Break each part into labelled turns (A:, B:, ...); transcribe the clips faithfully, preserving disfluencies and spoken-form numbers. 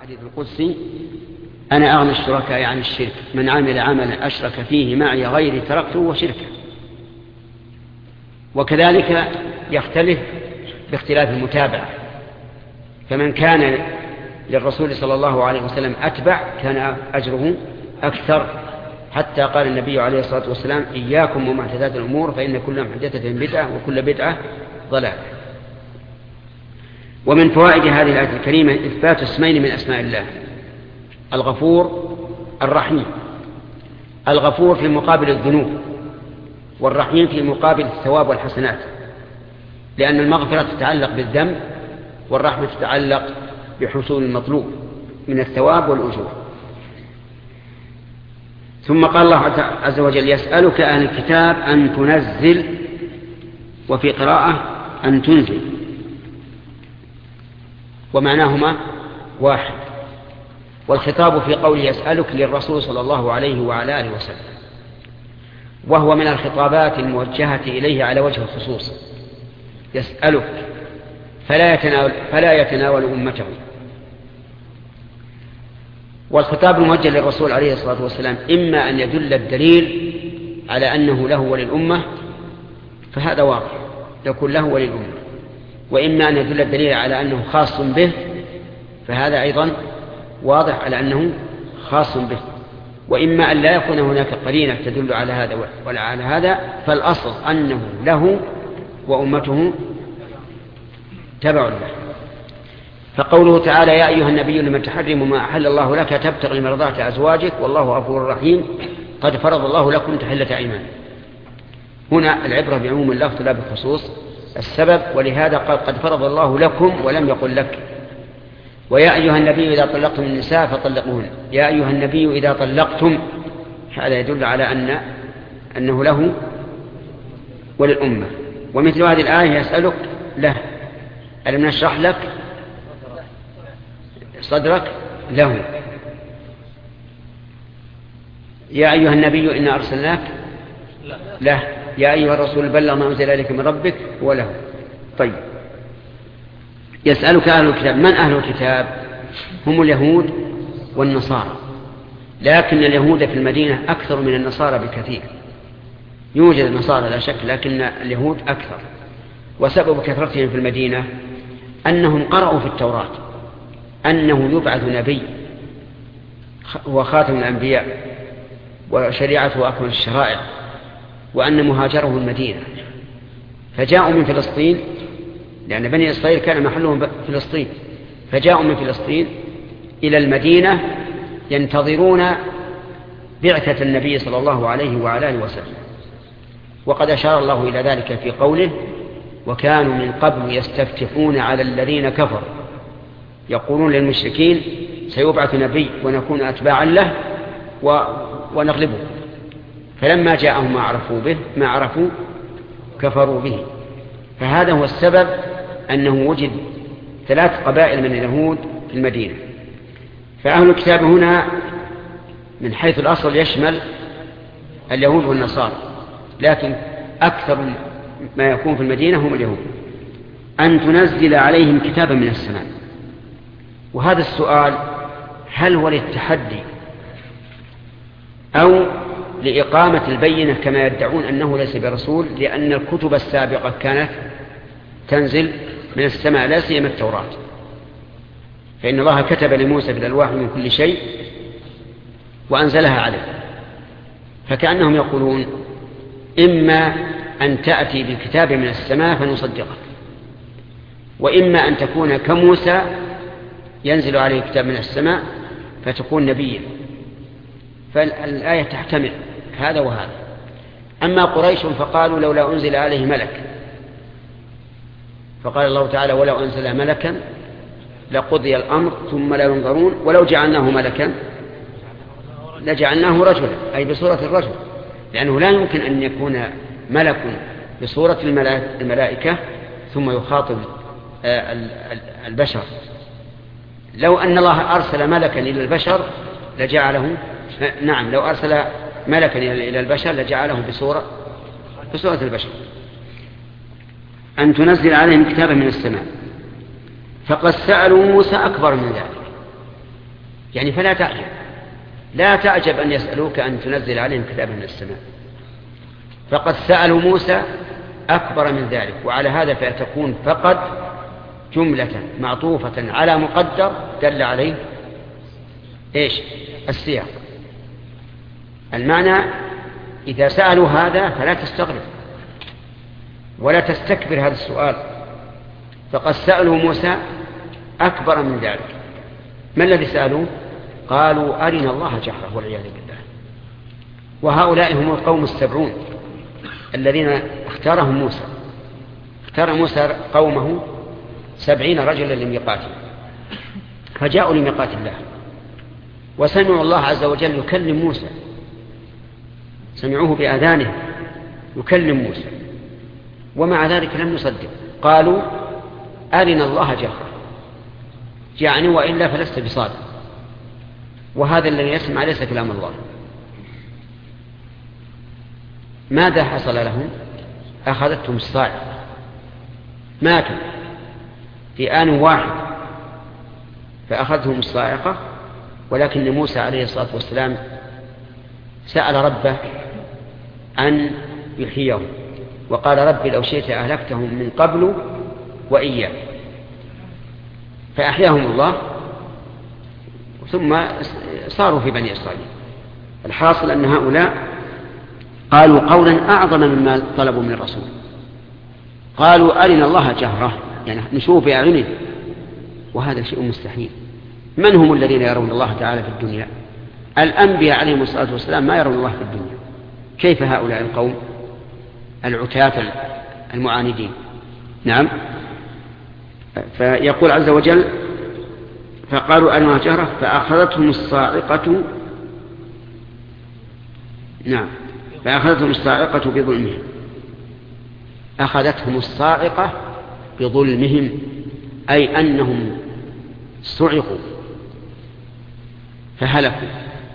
A: الحديث القدسي: أنا أغنى الشركاء عن الشرك، من عمل عملا أشرك فيه معي غيري تركته وشركه. وكذلك يختلف باختلاف المتابعة، فمن كان للرسول صلى الله عليه وسلم أتبع كان أجره أكثر، حتى قال النبي عليه الصلاة والسلام: إياكم ومحدثات الأمور فإن كل محدثة بدعة وكل بدعة ضلالة. ومن فوائد هذه الآية الكريمة إثبات اسمين من أسماء الله: الغفور الرحيم. الغفور في مقابل الذنوب، والرحيم في مقابل الثواب والحسنات، لأن المغفرة تتعلق بالذنب والرحمة تتعلق بحصول المطلوب من الثواب والأجور. ثم قال الله عز وجل: يسألك أهل الكتاب أن تنزل، وفي قراءة أن تنزل، ومعناهما واحد. والخطاب في قوله يسألك للرسول صلى الله عليه وعلى آله وسلم، وهو من الخطابات الموجهة إليه على وجه الخصوص. يسألك فلا يتناول, فلا يتناول أمته. والخطاب الموجه للرسول عليه الصلاة والسلام إما أن يدل الدليل على أنه له وللأمة، فهذا واضح يكون له وللأمة، وإما أن يدل الدليل على أنه خاص به، فهذا أيضا واضح على أنه خاص به، وإما أن لا يكون هناك قرينة تدل على هذا ولا على هذا، فالأصل أنه له وأمته تبع له. فقوله تعالى: يا أيها النبي لمن تحرم ما أحل الله لك تبتغي مرضات أزواجك والله غفور رحيم قد فرض الله لكم تحلة أيمان. هنا العبرة بعموم اللفظ لا بخصوص السبب، ولهذا قال قد فرض الله لكم ولم يقل لك. ويا أيها النبي إذا طلقتم النساء فطلقوهن. يا أيها النبي إذا طلقتم، هذا يدل على أن أنه له وللأمة. ومثل هذه الآية يسألك له: ألم نشرح لك صدرك له. يا أيها النبي إنا أرسلناك له. يا أيها الرسول بلغ ما أنزل إليك من ربك وله. طيب، يسألك أهل الكتاب. من أهل الكتاب؟ هم اليهود والنصارى، لكن اليهود في المدينة أكثر من النصارى بكثير. يوجد النصارى لا شك، لكن اليهود أكثر. وسبب كثرتهم في المدينة أنهم قرأوا في التوراة أنه يبعث نبي هو خاتم الأنبياء وشريعته أكمل الشرائع، وأن مهاجره المدينة، فجاءوا من فلسطين، لأن بني إسرائيل كان محلهم فلسطين، فجاءوا من فلسطين إلى المدينة ينتظرون بعثة النبي صلى الله عليه وعلى آله وسلم. وقد أشار الله إلى ذلك في قوله: وكانوا من قبل يستفتحون على الذين كفروا، يقولون للمشركين سيبعث نبي ونكون أتباعا له ونغلبه، فلما جاءهم ما عرفوا به ما عرفوا كفروا به. فهذا هو السبب أنه وجد ثلاث قبائل من اليهود في المدينة. فأهل الكتاب هنا من حيث الأصل يشمل اليهود والنصارى، لكن أكثر ما يكون في المدينة هم اليهود. أن تنزل عليهم كتابا من السماء. وهذا السؤال هل هو للتحدي أو لإقامة البينة كما يدعون أنه ليس برسول، لأن الكتب السابقة كانت تنزل من السماء لا سيما التوراة، فإن الله كتب لموسى بالألواح من كل شيء وأنزلها عليه. فكأنهم يقولون إما أن تأتي بالكتاب من السماء فنصدقك، وإما أن تكون كموسى ينزل عليه كتاب من السماء فتكون نبيا. فالآية تحتمل هذا وهذا. أما قريش فقالوا لولا أنزل عليه ملك، فقال الله تعالى: ولو أنزل ملكا لقضي الأمر ثم لا ينظرون ولو جعلناه ملكا لجعلناه رجلا، أي بصورة الرجل، لأنه لا يمكن أن يكون ملك بصورة الملائكة ثم يخاطب البشر. لو أن الله أرسل ملكا إلى البشر لجعله نعم لو أرسل ملكا إلى البشر لجعله بصورة بصورة البشر. أن تنزل عليهم كتابا من السماء. فقد سألوا موسى أكبر من ذلك، يعني فلا تعجب لا تعجب أن يسألوك أن تنزل عليهم كتابا من السماء. فقد سألوا موسى أكبر من ذلك، وعلى هذا فتكون فقد جملة معطوفة على مقدر دل عليه إيش السياق. المعنى إذا سألوا هذا فلا تستغرب ولا تستكبر هذا السؤال، فقد سألوا موسى أكبر من ذلك. ما الذي سألوه؟ قالوا أرنا الله جهرة والعياذ بالله. وهؤلاء هم القوم السبعون الذين اختارهم موسى. اختار موسى قومه سبعين رجلا لميقاته، فجاءوا لميقات الله وسمعوا الله عز وجل يكلم موسى، سمعوه بآذانه يكلم موسى، ومع ذلك لم يصدق. قالوا أرنا الله جهرة، يعني وإلا فلست بصادق. وهذا الذي يسمع ليس كلام الله. ماذا حصل لهم؟ أخذتهم الصاعقة، ماتوا في آن واحد فأخذتهم الصاعقة. ولكن موسى عليه الصلاة والسلام سأل ربه أن يحييهم، وقال رب لو شئت أهلكتهم من قبل وإياه، فأحياهم الله ثم صاروا في بني إسرائيل. الحاصل أن هؤلاء قالوا قولا أعظم مما طلبوا من الرسول. قالوا أرنا الله جهرة، يعني نشوف بأعيننا، وهذا شيء مستحيل. من هم الذين يرون الله تعالى في الدنيا؟ الأنبياء عليهم الصلاة والسلام ما يرون الله في الدنيا، كيف هؤلاء القوم العتاة المعاندين؟ نعم. فيقول عز وجل فقالوا أرنا الله جهرة فأخذتهم الصاعقة. نعم، فأخذتهم الصاعقة بظلمهم. أخذتهم الصاعقة بظلمهم، أي أنهم صعقوا فهلكوا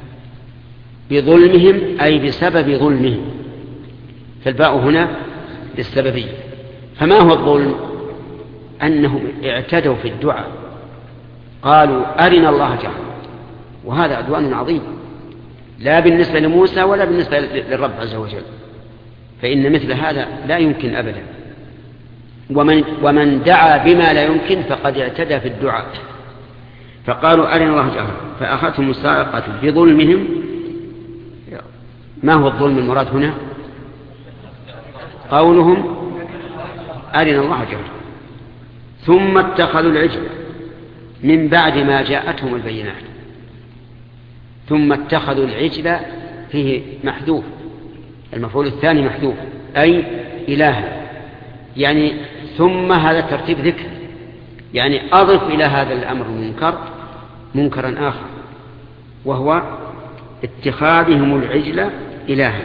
A: بظلمهم، أي بسبب ظلمهم. فالباء هنا للسببية. فما هو الظلم؟ أنهم اعتدوا في الدعاء، قالوا أرنا الله جهرة، وهذا عدوان عظيم لا بالنسبة لموسى ولا بالنسبة للرب عز وجل، فإن مثل هذا لا يمكن أبدا. ومن, ومن دعا بما لا يمكن فقد اعتدى في الدعاء. فقالوا أرنا الله جهرة فأخذتهم الصاعقة بظلمهم. ما هو الظلم المراد هنا؟ قولهم أرنا الله جهرة، ثم اتخذوا العجل من بعد ما جاءتهم البينات. ثم اتخذوا العجل فيه محذوف، المفعول الثاني محذوف، أي إله، يعني ثم هذا ترتيب ذكر، يعني أضف إلى هذا الأمر المنكر منكرا آخر، وهو اتخاذهم العجل إلها.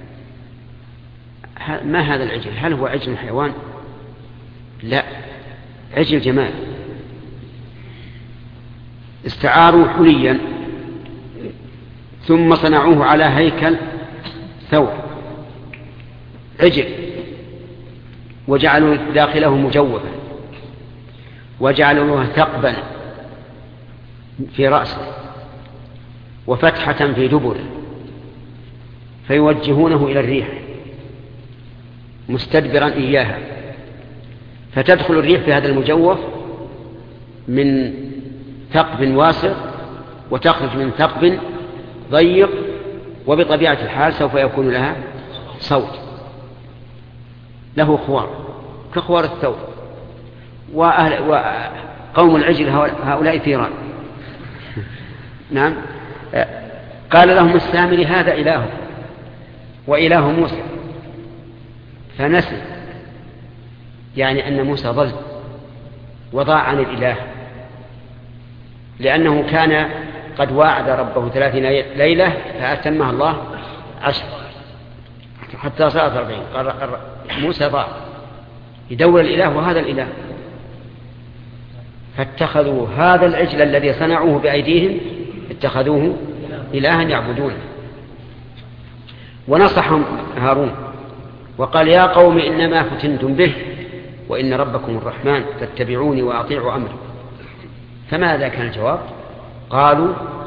A: ما هذا العجل؟ هل هو عجل حيوان؟ لا، عجل جمال. استعاروا حليا ثم صنعوه على هيكل ثور عجل، وجعلوا داخله مجوفا، وجعلوا له ثقبا في رأسه وفتحة في دبره، فيوجهونه إلى الريح مستدبرا إياها، فتدخل الريح في هذا المجوف من ثقب واسع وتخرج من ثقب ضيق، وبطبيعة الحال سوف يكون لها صوت له خوار كخوار الثور. وقوم العجل هؤلاء ثيران. نعم. قال لهم السامري هذا إله وإله موسى، فنسي، يعني أن موسى ضل وضاع عن الإله، لأنه كان قد واعد ربه ثلاثين ليلة فأتمها الله عشر حتى صارت أربعين. قال موسى ضاع يدور الإله وهذا الإله، فاتخذوا هذا العجل الذي صنعوه بأيديهم اتخذوه إلها يعبدونه. ونصحهم هارون وقال يا قوم إنما فتنتم به وإن ربكم الرحمن فاتبعوني وأطيعوا أمري. فماذا كان الجواب؟ قالوا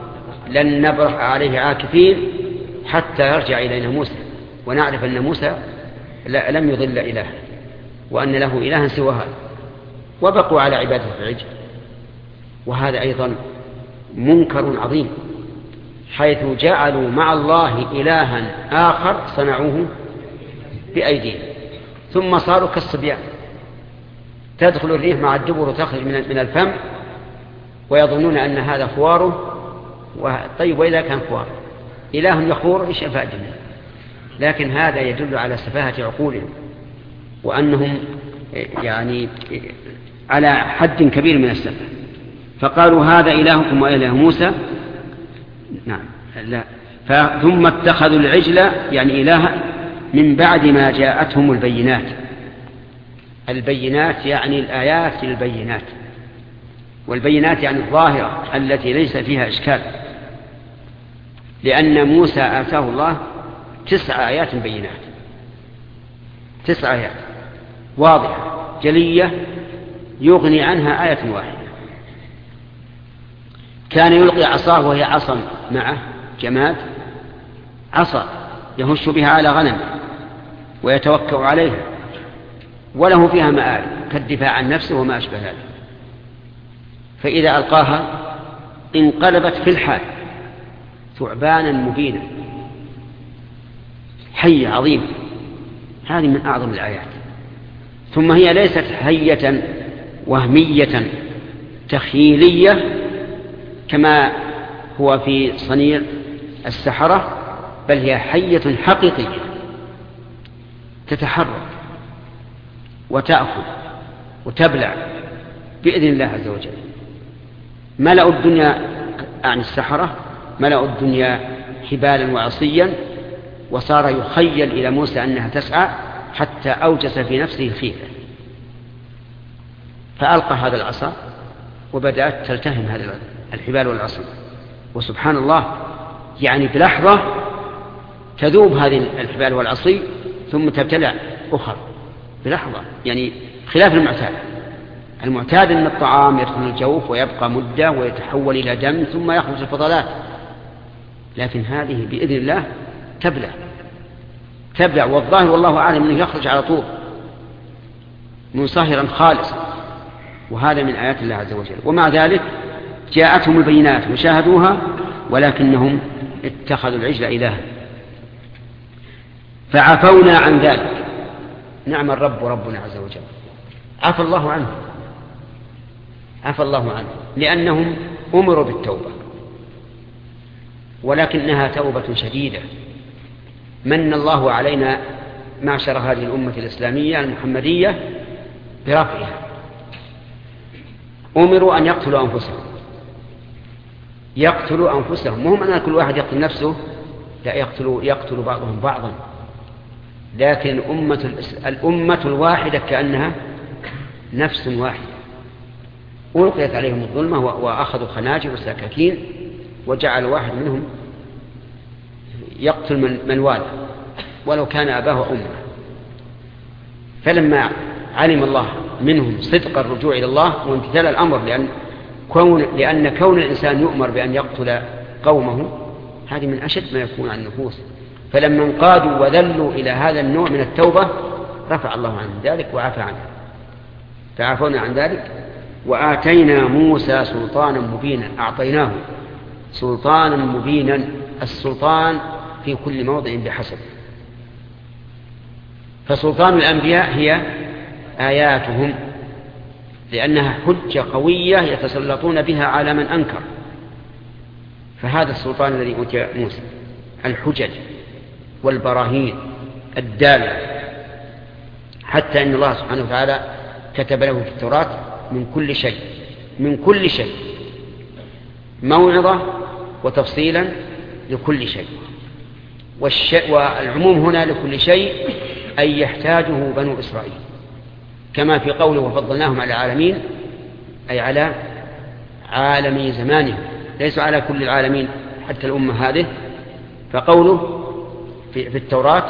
A: لن نبرح عليه عاكفين حتى يرجع إلينا موسى ونعرف أن موسى لم يضل إله وأن له إلها سوى هذا، وبقوا على عبادة العجل. وهذا أيضا منكر عظيم، حيث جعلوا مع الله إلها آخر صنعوه بأيديهم، ثم صاروا كالصبيان، تدخل الريح مع الدبر وتخرج من الفم ويظنون أن هذا خواره. طيب وإذا كان خوار إله يخور إيش أفادنا؟ لكن هذا يدل على سفاهة عقولهم، وأنهم يعني على حد كبير من السفه. فقالوا هذا إلهكم وإله موسى. نعم لا. ثم اتخذوا العجل يعني إلها من بعد ما جاءتهم البينات. البينات يعني الآيات البينات، والبينات يعني الظاهرة التي ليس فيها إشكال، لأن موسى آتاه الله تسع آيات بينات، تسع آيات واضحة جلية يغني عنها آية واحدة. كان يلقي عصاه وهي عصا معه جماد، عصا يهش بها على غنم ويتوكأ عليها، وله فيها مآرب كالدفاع عن نفسه وما أشبه ذلك. فإذا ألقاها انقلبت في الحال ثعبانا مبينا، حية عظيمة. هذه من أعظم الآيات. ثم هي ليست حية وهمية تخيلية كما هو في صنيع السحرة، بل هي حية حقيقية تتحرك وتأكل وتبلع بإذن الله عز وجل. ملأوا الدنيا عن السحرة، ملأوا الدنيا حبالا وعصيا، وصار يخيل إلى موسى أنها تسعى حتى أوجس في نفسه الخيفة، فألقى هذا العصا وبدأت تلتهم هذه الحبال والعصي. وسبحان الله، يعني بلحظة تذوب هذه الحبال والعصي ثم تبتلع أخر بلحظة، يعني خلاف المعتاد. المعتاد أن الطعام يدخل الجوف ويبقى مدة ويتحول إلى دم ثم يخرج الفضلات، لكن هذه بإذن الله تبلع تبلع والظاهر والله أعلم أنه يخرج على طول منصهرا خالصا. وهذا من آيات الله عز وجل. ومع ذلك جاءتهم البينات وشاهدوها، ولكنهم اتخذوا العجل إلها فعفونا عن ذلك. نعم الرب ربنا عز وجل، عفى الله عنه عفى الله عنه لأنهم أمروا بالتوبة، ولكنها توبة شديدة. من الله علينا معشر هذه الأمة الإسلامية المحمدية برفعها. أمروا أن يقتلوا أنفسهم يقتلوا أنفسهم مهم أن كل واحد يقتل نفسه، لا، يقتلوا يقتل بعضهم بعضا. لكن الأمة, الأمة الواحدة كأنها نفس واحدة، ألقيت عليهم الظلمة وأخذوا خناجر وسكاكين وجعل واحد منهم يقتل من, من والده ولو كان أباه وأمه. فلما علم الله منهم صدق الرجوع إلى الله وامتثال الأمر، لأن كون, لأن كون الإنسان يؤمر بأن يقتل قومه هذه من أشد ما يكون عن النفوس، فلما انقادوا وذلوا إلى هذا النوع من التوبة رفع الله عنهم ذلك وعفى عنه، فعفونا عن ذلك. وآتينا موسى سلطانا مبينا، أعطيناه سلطانا مبينا. السلطان في كل موضع بحسب. فسلطان الأنبياء هي آياتهم، لأنها حجة قوية يتسلطون بها على من أنكر. فهذا السلطان الذي أوتي موسى، الحجج والبراهين الدالة، حتى أن الله سبحانه وتعالى كتب له في التوراة من كل شيء من كل شيء موعظة وتفصيلا لكل شيء. والعموم هنا لكل شيء أي يحتاجه بنو إسرائيل، كما في قوله وفضلناهم على العالمين، أي على عالمي زمانهم، ليسوا على كل العالمين حتى الأمة هذه. فقوله في التوراة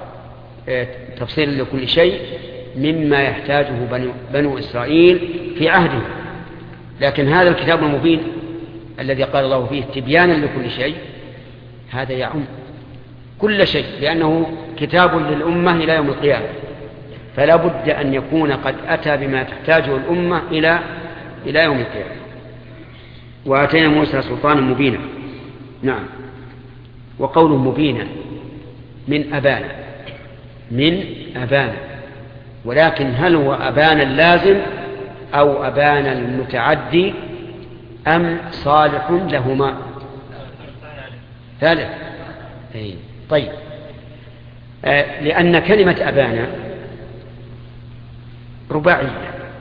A: تفصيل لكل شيء مما يحتاجه بنو, بنو إسرائيل في عهده. لكن هذا الكتاب المبين الذي قال الله فيه تبيانا لكل شيء، هذا يعم كل شيء، لأنه كتاب للأمة إلى يوم القيامة، فلا بد أن يكون قد أتى بما تحتاجه الأمة إلى إلى يوم القيامة. وآتينا موسى سلطانا مبينا. نعم. وقوله مبينا من أبانا، من أبانا، ولكن هل هو أبانا اللازم أو أبانا المتعدي أم صالح لهما؟ ثالث. طيب، آه لأن كلمة أبانا رباعية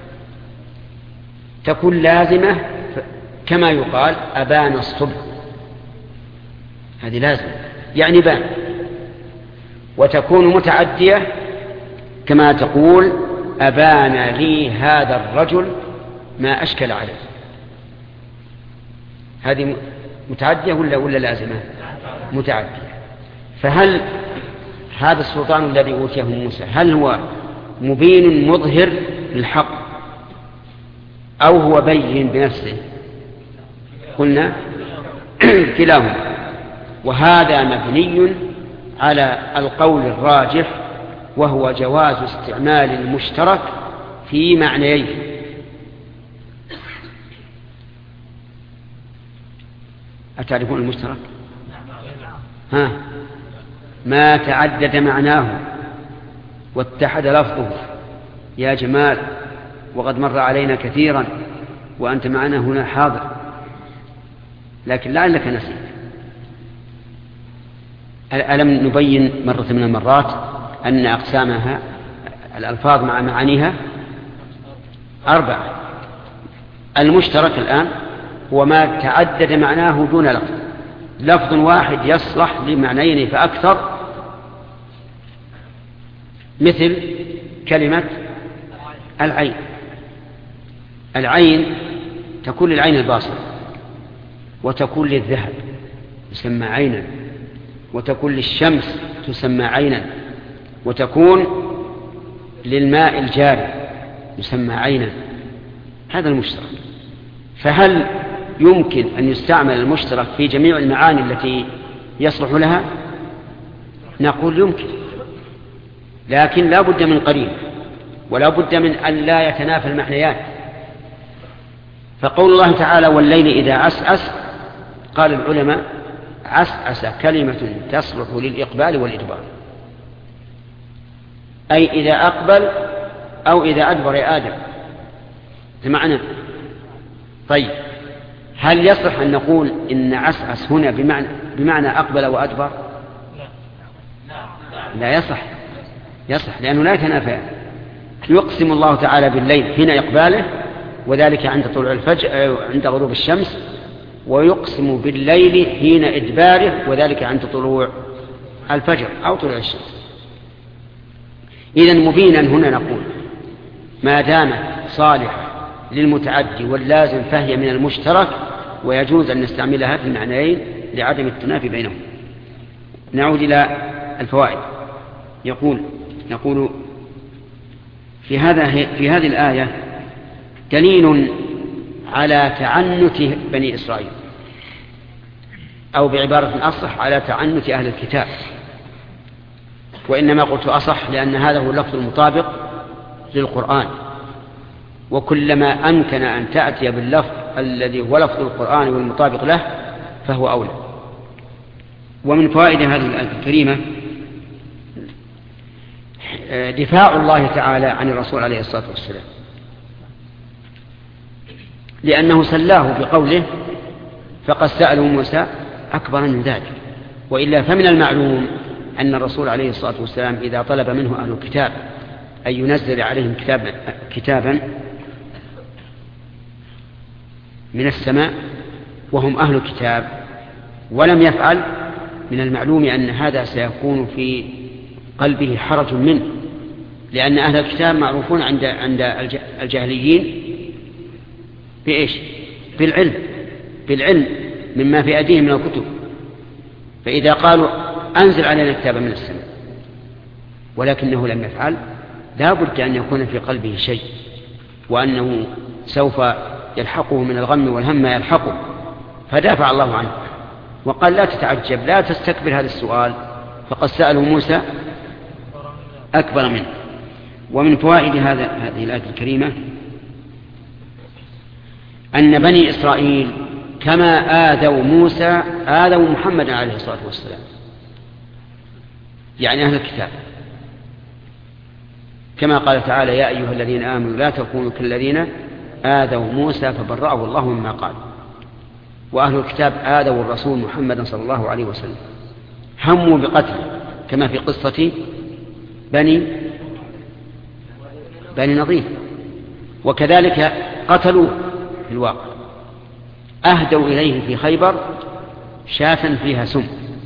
A: تكون لازمة كما يقال أبان الصبح، هذه لازمة يعني بان، وتكون متعدية كما تقول أبان لي هذا الرجل ما أشكل عليه، هذه متعدية ولا ولا لازمة؟ متعدية. فهل هذا السلطان الذي أوتيه موسى هل هو مبين مظهر للحق أو هو بين بنفسه؟ قلنا كلاهما، وهذا مبني على القول الراجح وهو جواز استعمال المشترك في معنيين. أتعرفون المشترك؟ ها، ما تعدد معناه واتحد لفظه يا جمال، وقد مر علينا كثيرا وأنت معنا هنا حاضر، لكن لعلك نسيت. ألم نبين مرة من المرات أن أقسامها الألفاظ مع معانيها أربعة؟ المشترك الآن هو ما تعدد معناه دون لفظ، لفظ واحد يصلح لمعنيين فأكثر، مثل كلمة العين. العين تكون للعين الباصرة، وتكون للذهب تسمى عينا، وتكون للشمس تسمى عينا، وتكون للماء الجاري يسمى عينا. هذا المشترك. فهل يمكن أن يستعمل المشترك في جميع المعاني التي يصلح لها؟ نقول يمكن، لكن لا بد من قرين، ولا بد من أن لا يتنافى المعنيان. فقول الله تعالى والليل إذا عسعس، قال العلماء عسعس كلمة تصلح للإقبال والإدبار، أي إذا أقبل أو إذا أدبر يا آدم معنى. طيب، هل يصح أن نقول إن عسعس هنا بمعنى, بمعنى أقبل وأدبر؟ لا يصح، يصح لأنه لا يتنافى. يقسم الله تعالى بالليل حين إقباله، وذلك عند طلوع الفجر عند غروب الشمس، ويقسم بالليل حين إدباره، وذلك عند طلوع الفجر أو طلوع الشمس. إذن مبينا هنا نقول ما دامت صالحة للمتعدي واللازم فهي من المشترك، ويجوز أن نستعملها في المعنيين لعدم التنافي بينهم. نعود إلى الفوائد. يقول نقول في هذا في هذه الآية دليل على تعنت بني إسرائيل، أو بعبارة أصح على تعنت أهل الكتاب، وإنما قلت أصح لأن هذا هو اللفظ المطابق للقرآن، وكلما أمكن أن تأتي باللفظ الذي هو لفظ القرآن والمطابق له فهو أولى. ومن فوائد هذه الآية الكريمة دفاع الله تعالى عن الرسول عليه الصلاة والسلام، لأنه سلاه بقوله فقد سألوا موسى أكبر من ذلك، وإلا فمن المعلوم أن الرسول عليه الصلاة والسلام إذا طلب منه أهل الكتاب أن ينزل عليهم كتابا, كتابا من السماء وهم أهل الكتاب ولم يفعل، من المعلوم أن هذا سيكون في قلبه حرج منه، لأن أهل الكتاب معروفون عند عند الجاهليين بإيش؟ بالعلم، بالعلم مما في أيديهم من الكتب. فإذا قالوا أنزل علينا كتابا من السماء ولكنه لم يفعل، لا بد أن يكون في قلبه شيء، وأنه سوف يلحقه من الغم والهم ما يلحقه، فدافع الله عنه وقال لا تتعجب، لا تستكبر هذا السؤال، فقد سأله موسى أكبر منه. ومن فوائد هذا هذه الآية الكريمة أن بني إسرائيل كما آذوا موسى آذوا محمد عليه الصلاة والسلام، يعني أهل الكتاب، كما قال تعالى يا أيها الذين آمنوا لا تكونوا كالذين آذوا موسى فبرأه الله مما قال. وأهل الكتاب آذوا الرسول محمد صلى الله عليه وسلم، هموا بقتله كما في قصة بني بني نضير، وكذلك قتلوا في الواقع. أهدوا إليه في خيبر شاة فيها سم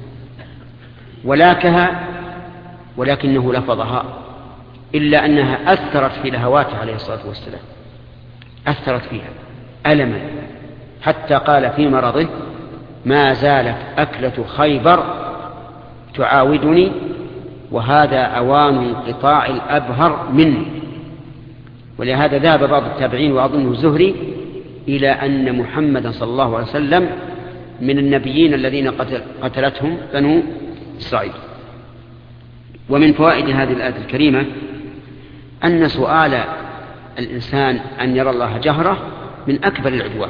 A: ولاكها ولكنه لفظها، إلا أنها أثرت في لهواته عليه الصلاة والسلام، أثرت فيها ألما حتى قال في مرضه ما زالت أكلة خيبر تعاودني وهذا أوان انقطاع الأبهر مني. ولهذا ذهب بعض التابعين وأظنه الزهري إلى أن محمدا صلى الله عليه وسلم من النبيين الذين قتل قتلتهم بنو إسرائيل. ومن فوائد هذه الآية الكريمة أن سؤال الإنسان أن يرى الله جهرة من أكبر العدوان،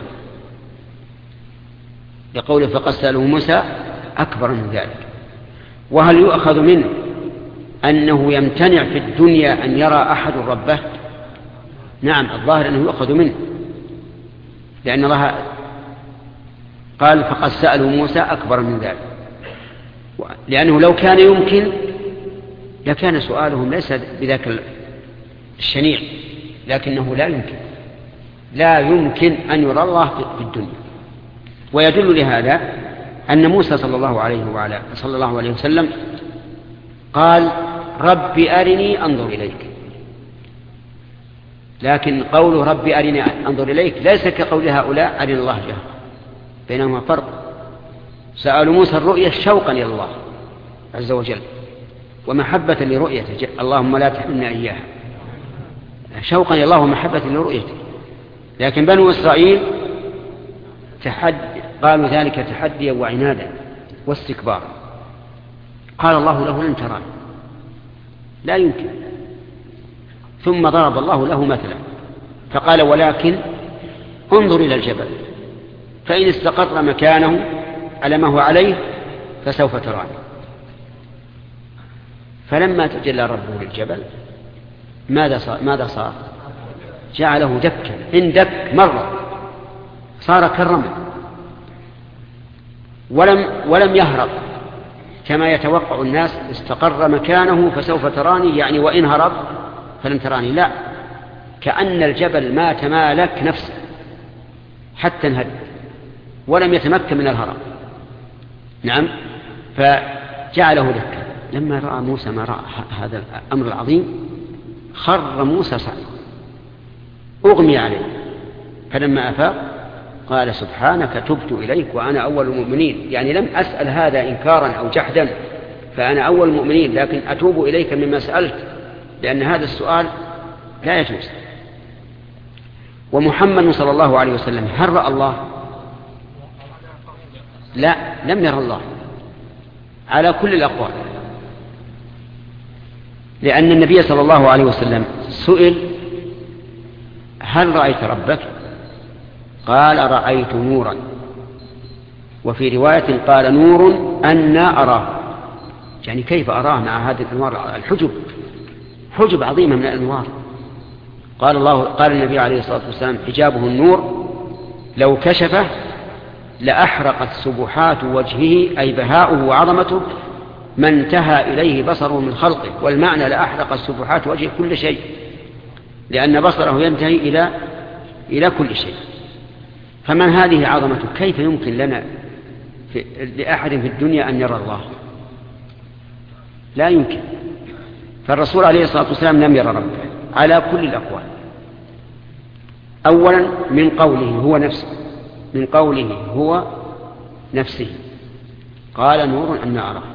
A: لقوله فقد سأله موسى أكبر من ذلك. وهل يؤخذ منه أنه يمتنع في الدنيا أن يرى أحد ربه؟ نعم، الظاهر أنه يؤخذ منه، لأن الله قال فقد سأله موسى أكبر من ذلك، لأنه لو كان يمكن لكان سؤالهم ليس بذاك الشنيع، لكنه لا يمكن لا يمكن أن يرى الله في الدنيا. ويدل لهذا أن موسى صلى الله عليه وعلى صلى الله عليه وسلم قال ربي أرني أنظر إليك، لكن قول ربي أرني أنظر إليك ليس كقول هؤلاء أرني الله جهرا، بينهما فرق. سأل موسى الرؤية شوقا إلى الله عز وجل ومحبة لرؤيته، اللهم لا تحرمنا إياها، شوقا إلى الله ومحبة لرؤيته. لكن بنو إسرائيل تحد قالوا ذلك تحديا وعنادا واستكبارا. قال الله له لن تراني، لا يمكن. ثم ضرب الله له مثلا فقال ولكن انظر إلى الجبل فإن استقر مكانه على ما هو عليه فسوف تراني. فلما تجلى ربه للجبل ماذا صار؟ ماذا صار؟ جعله دكا، إن دك مرة صار كالرمل، ولم, ولم يهرب كما يتوقع الناس استقر مكانه فسوف تراني، يعني وإن هرب فلن تراني، لا، كأن الجبل ما تمالك نفسه حتى انهد ولم يتمكن من الهرب. نعم، فجعله دكا. لما رأى موسى ما رأى هذا الأمر العظيم خر موسى صعقا أغمي عليه، فلما أفاق قال سبحانك تبت إليك وأنا أول المؤمنين، يعني لم أسأل هذا إنكارا أو جحدا، فأنا أول المؤمنين، لكن أتوب إليك مما سألت، لأن هذا السؤال لا يجوز. ومحمد صلى الله عليه وسلم هل رأى الله؟ لا، لم يرى الله على كل الأقوال، لأن النبي صلى الله عليه وسلم سئل هل رأيت ربك؟ قال رأيت نورا، وفي رواية قال نور أنا أراه، يعني كيف أراه مع هذه الأنوار الحجب، حجب عظيمة من الأنوار. قال الله قال النبي عليه الصلاة والسلام حجابه النور لو كشفه لأحرقت سبحات وجهه، أي بهاؤه وعظمته، ما انتهى إليه بصره من خلقه. والمعنى لأحرقت سبحات وجهه كل شيء، لأن بصره ينتهي إلى إلى كل شيء. فمن هذه عظمته كيف يمكن لنا في لأحد في الدنيا أن يرى الله؟ لا يمكن. فالرسول عليه الصلاة والسلام لم يرى ربه على كل الأقوال. أولا من قوله هو نفسه، من قوله هو نفسه قال نور أنا أراه،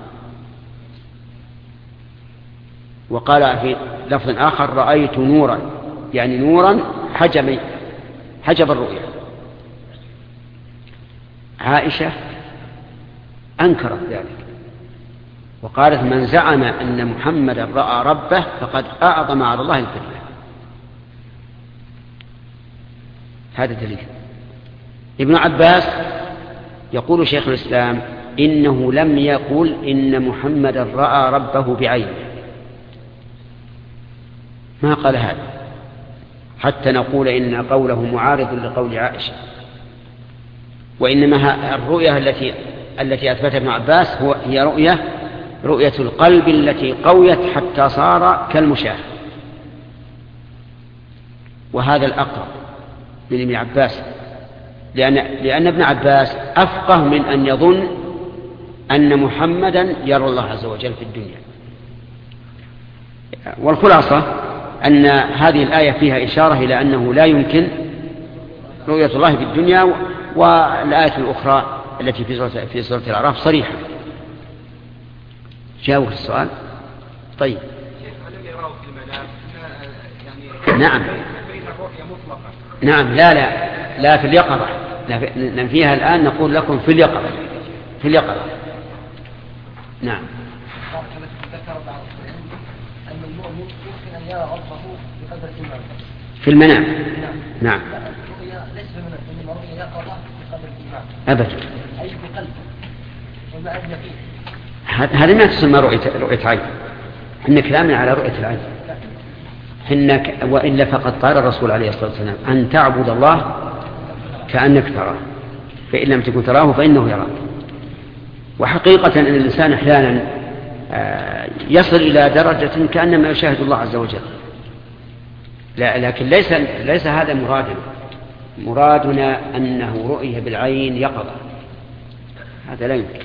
A: وقال في لفظ آخر رأيت نورا، يعني نورا حجب حجب الرؤيا. عائشة أنكرت ذلك وقالت من زعم أن محمدا رأى ربه فقد أعظم على الله الكذب. هذا دليل. ابن عباس يقول شيخ الإسلام إنه لم يقل إن محمدا رأى ربه بعينه، ما قال هذا حتى نقول إن قوله معارض لقول عائشة، وإنما الرؤية التي التي أثبتها ابن عباس هو هي رؤية رؤية القلب التي قويت حتى صار كالمشاهد، وهذا الأقرب من ابن عباس، لأن, لأن ابن عباس أفقه من أن يظن أن محمدا يرى الله عز وجل في الدنيا. والخلاصة أن هذه الآية فيها إشارة إلى أنه لا يمكن رؤية الله في الدنيا، والآية الأخرى التي في سورة, في سورة الأعراف صريحة. جاوب السؤال. طيب نعم نعم لا لا لا في اليقظة، ننفيها الآن نقول لكم في اليقظة في اليقظة نعم. في المنام نعم أبدا، هذا ما تسمى رؤية رؤية عين، إن كلامنا على رؤية العين إنك وإلا فقد قال الرسول عليه الصلاة والسلام أن تعبد الله كأنك تراه فإن لم تكن تراه فإنه يراك. وحقيقة أن الإنسان أحيانا يصل إلى درجة كأنما يشاهد الله عز وجل، لا لكن ليس ليس هذا مرادنا. مرادنا أنه رؤية بالعين يقظة، هذا لا يمكن.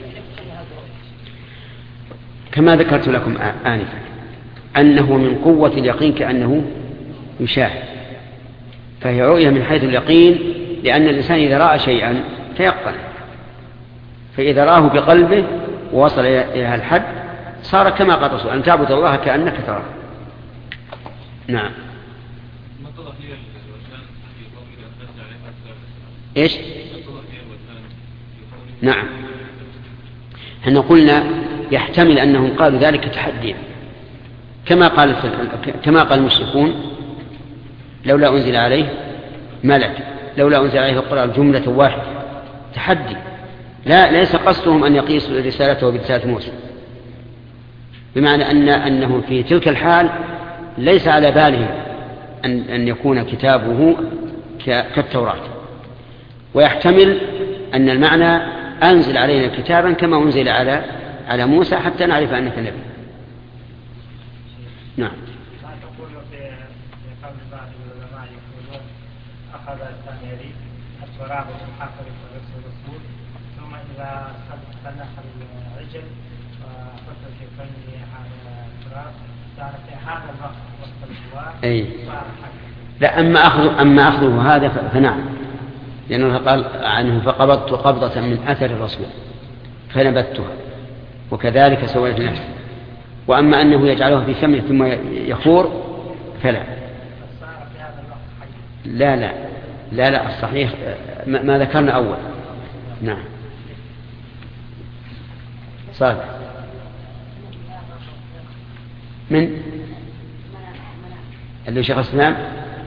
A: كما ذكرت لكم آنفا أنه من قوة اليقين كأنه يشاهد، فهي رؤية من حيث اليقين، لأن الإنسان إذا رأى شيئا تيقن، فإذا رآه بقلبه ووصل إلى الحد صار كما قال الرسول أن تعبد الله كأنك تراه. نعم. إيش؟ نعم، احنا قلنا يحتمل أنهم قالوا ذلك تحديا، كما قال كما قال المشركون لولا أنزل عليه ملك، لولا أنزل عليه القرآن جملة واحدة، تحدي. لا ليس قصدهم أن يقيسوا رسالته برسالة موسى، بمعنى أن أنه في تلك الحال ليس على بالهم أن أن يكون كتابه كالتوراة. ويحتمل أن المعنى أنزل علينا كتابا كما أنزل على على موسى حتى نعرف أنك نبي. نعم.
B: تقول في قول بعض العلماء يقولون أخذ الثاني التراب وحفر الرسول ثم إذا سلخ الرجل وحط في فمه على التراب صار في هذا الوقت وقت الجوار.
A: أي. لا أما أخذ أما أخذه هذا فنعم، لأنه قال عنه فقبضت قبضة من أثر الرسول فنبتها وكذلك سويت نفسي. وأما أنه يجعله في فمه ثم يخور فلا. لا لا لا لا الصحيح ما ذكرنا أول. نعم صالح. من اللي شيخ الإسلام؟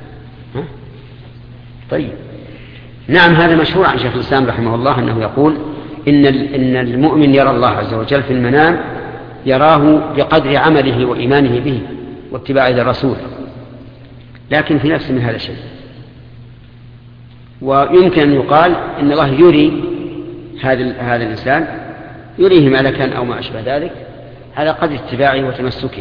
A: طيب نعم، هذا مشهور عن شيخ الإسلام رحمه الله أنه يقول إن إن المؤمن يرى الله عز وجل في المنام، يراه بقدر عمله وإيمانه به واتباعه للرسول، لكن في نفس من هذا الشيء. ويمكن أن يقال إن الله يري هذا هذا الإنسان، يريه ملكا أو ما أشبه ذلك على قدر اتباعه وتمسكه.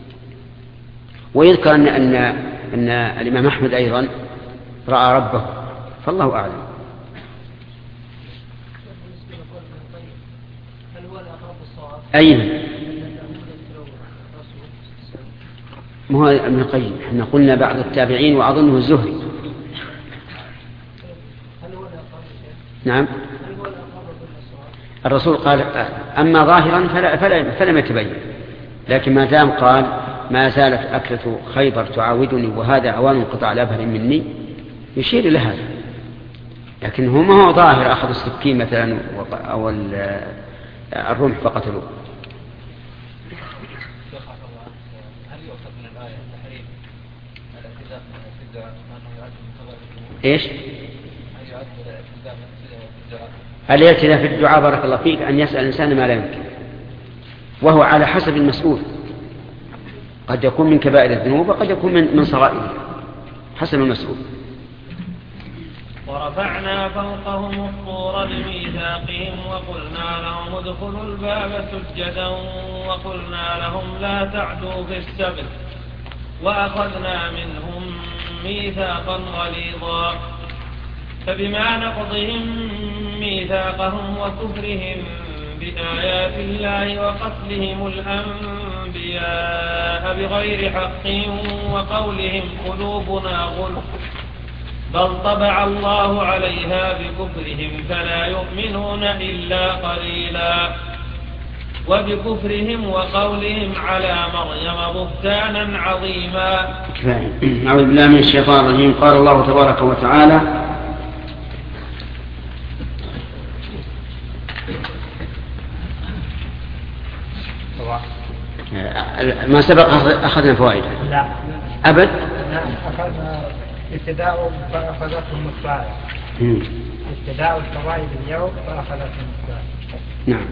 A: ويذكر أن أن أن الإمام أحمد أيضا رأى ربه، فالله أعلم. أين ما هو ابن القيم؟ احنا قلنا بعض التابعين وأظنه الزهري. نعم الرسول قال أما ظاهرا فلا فلا فلم يتبين، لكن ما دام قال ما زالت أكلة خيبر تعاودني وهذا أوان انقطاع الأبهر مني، يشير إلى هذا. لكن هو ما هو ظاهر أخذ السكين مثلا أو الرمح فقتلوه. إيش؟ الاعتداء في الدعاء بارك الله فيك أن يسأل الإنسان ما لا يمكن، وهو على حسب المسؤول، قد يكون من كبائر الذنوب وقد يكون من من صغائرها حسب المسؤول.
C: ورفعنا فوقهم الطور بميثاقهم وقلنا لهم ادخلوا الباب سجدا وقلنا لهم لا تعدوا في السبت وأخذنا منهم ميثاقا غليظا فبما نقضهم ميثاقهم وكفرهم بآيات الله وقتلهم الأنبياء بغير حق وقولهم قلوبنا غلف بل طبع الله عليها بكفرهم فلا يؤمنون إلا قليلا وبكفرهم وقولهم على مريم بهتانا عظيما.
A: أعوذ بالله من الشيطان الرجيم. قال الله تبارك وتعالى ما سبق أخذنا فوائد؟
B: لا
A: أبد.
B: أخذنا ابتداء فأخذتهم الصائغ، ابتداء الفوائد اليوم فأخذتهم الصائغ.
A: نعم.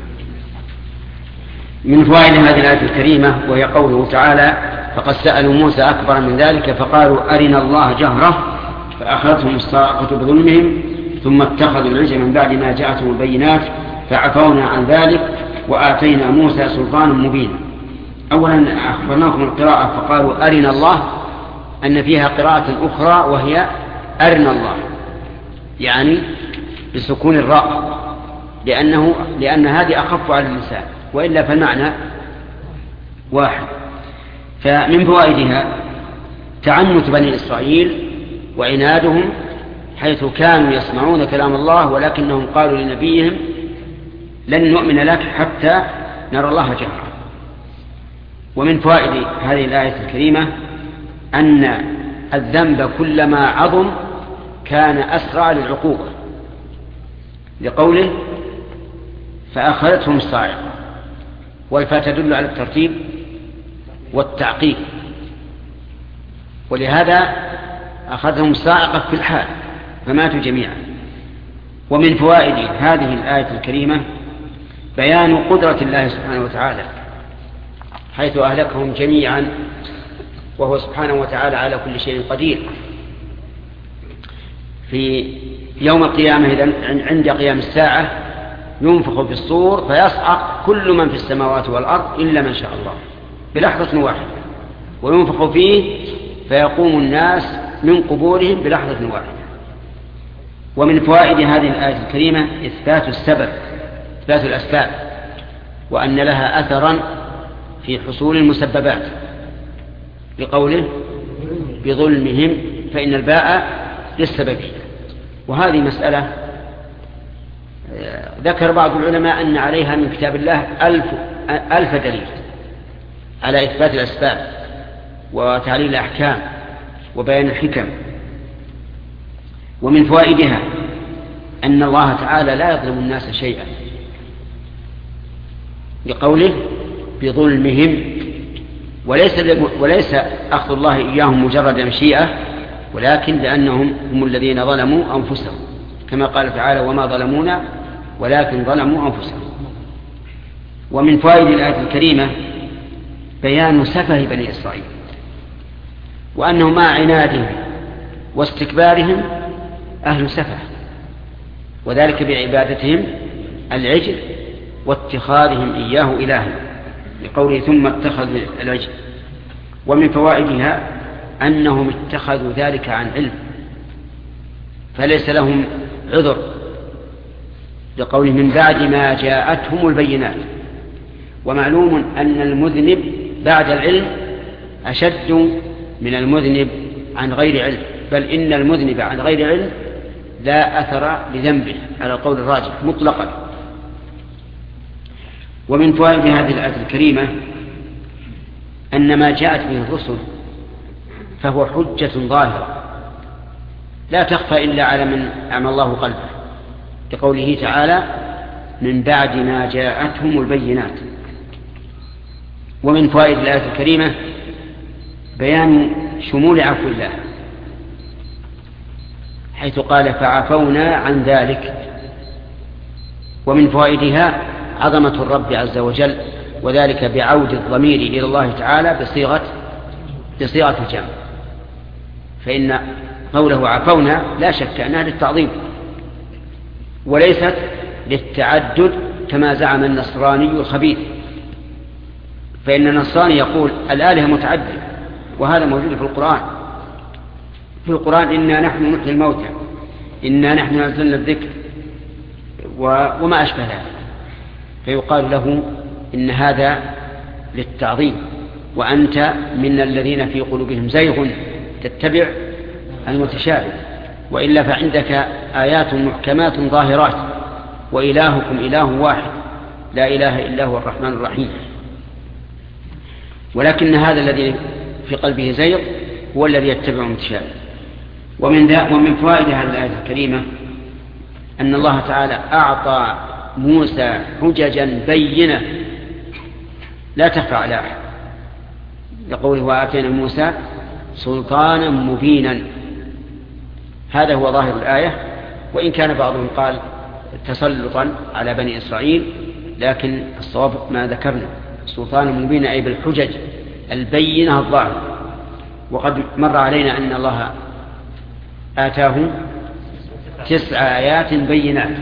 A: من فوائد هذه الآية الكريمة وهي قوله تعالى فقد سألوا موسى أكبر من ذلك فقالوا أرنا الله جهرة فأخذتهم الصاعقة بظلمهم ثم اتخذوا العجل من بعد ما جاءتهم البينات فعفونا عن ذلك وآتينا موسى سلطانا مبينا. أولا أخبرناكم القراءة فقالوا أرنا الله أن فيها قراءة أخرى وهي أرنا الله، يعني بسكون الراء، لأنه لأن هذه أخف على اللسان، وإلا فالمعنى واحد. فمن فوائدها تعنت بني إسرائيل وعنادهم حيث كانوا يسمعون كلام الله ولكنهم قالوا لنبيهم لن نؤمن لك حتى نرى الله جهرا. ومن فوائد هذه الآية الكريمة أن الذنب كلما عظم كان أسرع للعقوبة، لقوله فأخذتهم الصاعقة، والفاء تدل على الترتيب والتعقيب، ولهذا أخذهم الصاعقة في الحال فماتوا جميعا. ومن فوائد هذه الآية الكريمة بيان قدرة الله سبحانه وتعالى حيث أهلكهم جميعا وهو سبحانه وتعالى على كل شيء قدير. في يوم القيامة إذن عند قيام الساعة ينفخ في الصور فيصعق كل من في السماوات والأرض إلا من شاء الله بلحظة واحدة، وينفخ فيه فيقوم الناس من قبورهم بلحظة واحدة. ومن فوائد هذه الآية الكريمة إثبات السبب، إثبات الأسباب، وأن لها أثرا في حصول المسببات، لقوله بظلمهم فإن الباء للسببية. وهذه مسألة ذكر بعض العلماء أن عليها من كتاب الله ألف, ألف دليل على إثبات الأسباب وتعليل الأحكام وبيان الحكم. ومن فوائدها أن الله تعالى لا يظلم الناس شيئا، لقوله بظلمهم، وليس, وليس أخذ الله إياهم مجرد مشيئة، ولكن لأنهم هم الذين ظلموا أنفسهم، كما قال تعالى وما ظلمونا ولكن ظلموا أنفسهم. ومن فوائد الآية الكريمة بيان سفه بني إسرائيل، وأنه مع عنادهم واستكبارهم أهل سفه، وذلك بعبادتهم العجل واتخاذهم إياه إلها، لقوله ثم اتخذوا العجل. ومن فوائدها أنهم اتخذوا ذلك عن علم فليس لهم عذر، لقوله من بعد ما جاءتهم البينات. ومعلوم أن المذنب بعد العلم أشد من المذنب عن غير علم، بل إن المذنب عن غير علم لا أثر لذنبه على القول الراجح مطلقا. ومن فوائد هذه الآية الكريمة أن ما جاءت به الرسل فهو حجة ظاهرة لا تخفى إلا على من أعمى الله قلبه، لقوله تعالى من بعد ما جاءتهم البينات. ومن فوائد الآية الكريمة بيان شمول عفو الله، حيث قال فعفونا عن ذلك. ومن فوائدها عظمة الرب عز وجل، وذلك بعود الضمير إلى الله تعالى بصيغة بصيغة الجمع، فإن قوله عفونا لا شك أنها للتعظيم وليست للتعدد كما زعم النصراني الخبيث، فإن النصراني يقول الآلهة متعددة، وهذا موجود في القرآن. في القرآن إنا نحن نحيي الموتى، إنا نحن نزلنا الذكر وما أشبه ذلك، فيقال له إن هذا للتعظيم، وأنت من الذين في قلوبهم زيغ تتبع المتشابه، وإلا فعندك آيات محكمات ظاهرات، وإلهكم إله واحد لا إله إلا هو الرحمن الرحيم. ولكن هذا الذي في قلبه زيغ هو الذي يتبع المتشابه. ومن ذا ومن فوائد هذه الآية الكريمة أن الله تعالى أعطى موسى حججا بينة لا تخفى على أحد، يقول وآتينا موسى سلطانا مبينا. هذا هو ظاهر الآية، وإن كان بعضهم قال تسلطا على بني إسرائيل، لكن الصواب ما ذكرنا سلطانا مبينا أي بالحجج البينة الظاهرة. وقد مر علينا أن الله آتاه تسع آيات بينات.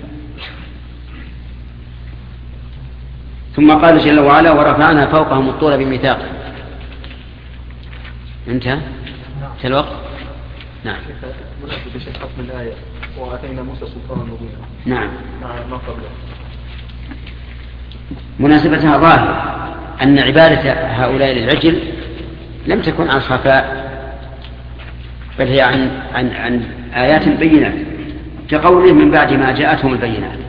A: ثم قال جل وعلا ورفعنا فوقهم الطور بميثاقه. انتهى في الوقت. نعم.
D: مناسبة حكم الآية وآتينا موسى سلطانا مبينا.
A: نعم.
D: ما قبله.
A: مناسبتها ظاهرة أن عبادة هؤلاء للعجل لم تكن عن خفاء، بل هي عن, عن, عن آيات بينات، كقوله من بعد ما جاءتهم البينات.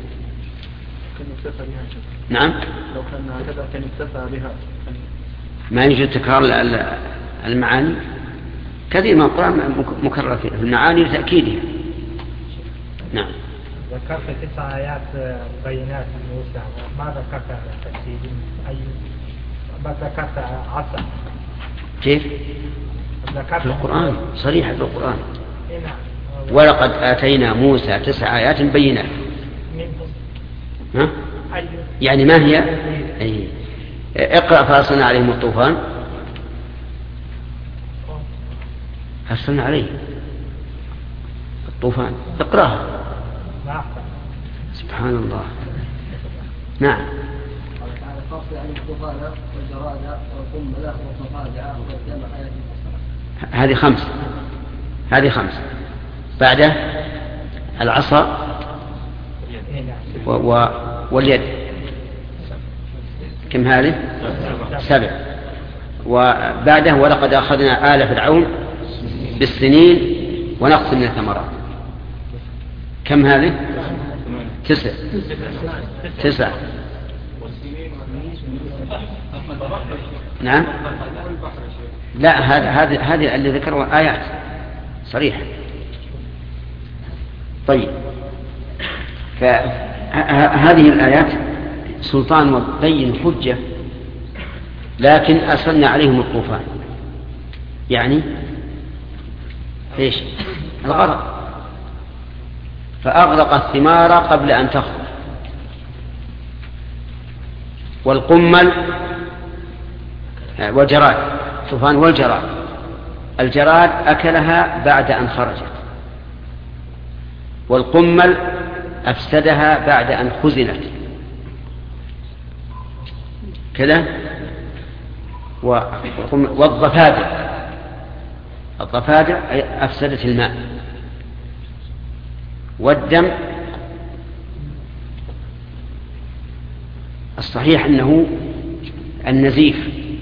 A: نعم.
D: لو كان هكذا كان اكتفى بها.
A: ما يوجد تكرار المعاني، كثير من القرآن مكرر في المعاني لتأكيدها. نعم.
B: ذكرت تسع آيات بينات موسى، ما ذكرت تفسير أي ما ذكرت عصا.
A: كيف؟
B: ذكرت
A: في القرآن صريحة في القرآن.
B: إيه نعم.
A: ولقد آتينا موسى تسع آيات بينات. ها؟
B: أيوه.
A: يعني ما هي؟ أي. اقرأ فأرسلنا عليهم الطوفان. أرسلنا عليه الطوفان، اقرأها. سبحان الله. نعم. هذه خمس، هذه خمس. بعده العصا و... و... واليد، كم هذه؟ سبع. وبعده ولقد أخذنا آل فرعون بالسنين ونقص من الثمرات، كم هذه؟ تسع. تسع. نعم. لا، هذا هذا هذه اللي ذكروا آيات صريحة. طيب، فهذه الآيات سلطان وبين حجة، لكن أرسلنا عليهم الطوفان، يعني ايش الغرق، فأغرق الثمار قبل أن تخرج، والقمل والجراد، طوفان والجراد، الجراد أكلها بعد أن خرجت، والقمل أفسدها بعد أن خزنت كذا. والضفادع، الضفادع أفسدت الماء. والدم الصحيح أنه النزيف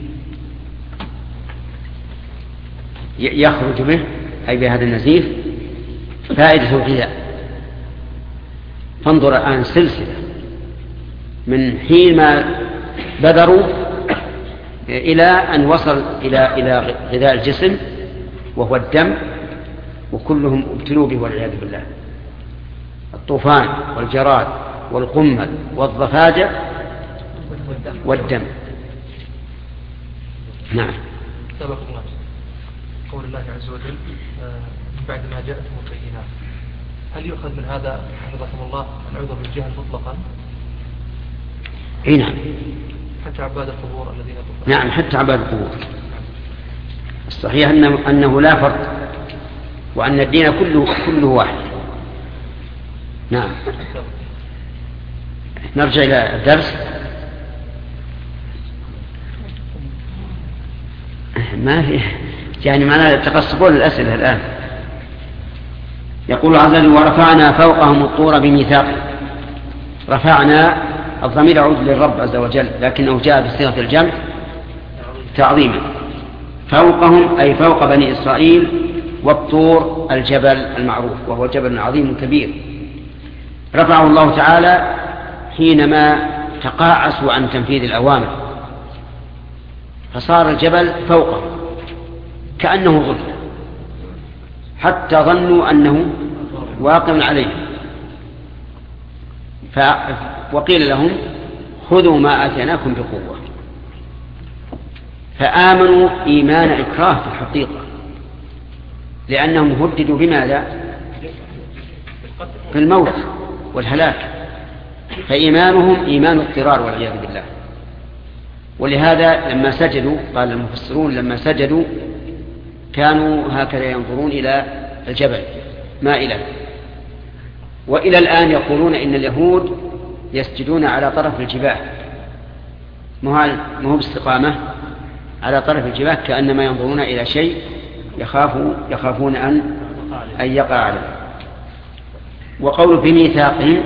A: يخرج به، أي بهذا النزيف فائدة الغذاء. فانظر الآن سلسلة من حين ما بذروا إلى أن وصل إلى إلى غذاء الطوفان والجراد والقمل والضفادع والدم. نعم.
D: سبق الله قول الله عز وجل بعد ما جاءتهم البينات، هل يؤخذ من هذا حفظكم الله العذر بالجهل مطلقا؟
A: اي نعم،
D: حتى عباد القبور الذين يطوفون.
A: نعم حتى عباد القبور. الصحيح أنه, أنه لا فرق، وأن الدين كله كله واحد. نعم. نرجع إلى الدرس. ما في يعني معناه تقصبون الأسئلة الآن. يقول عز وجل: ورفعنا فوقهم الطور بميثاق. رفعنا، الضمير يعود للرب عز وجل، لكنه جاء بصيغة الجمع تعظيما. فوقهم أي فوق بني إسرائيل، والطور الجبل المعروف، وهو جبل عظيم كبير رفعه الله تعالى حينما تقاعسوا عن تنفيذ الأوامر، فصار الجبل فوقه كأنه ظل، حتى ظنوا أنه واقع عليه. ف... وقيل لهم: خذوا ما آتيناكم بقوة. فآمنوا إيمان إكراه في الحقيقة، لأنهم هددوا بماذا؟ في الموت والهلاك، فإيمانهم إيمان اضطرار والعياذ بالله. ولهذا لما سجدوا، قال المفسرون لما سجدوا كانوا هكذا ينظرون إلى الجبل مائلا. وإلى الآن يقولون إن اليهود يسجدون على طرف الجباه، ما هو باستقامة، على طرف الجباه، كأنما ينظرون إلى شيء يخافوا يخافون أن أن يقع عليه. وقول بميثاقهم: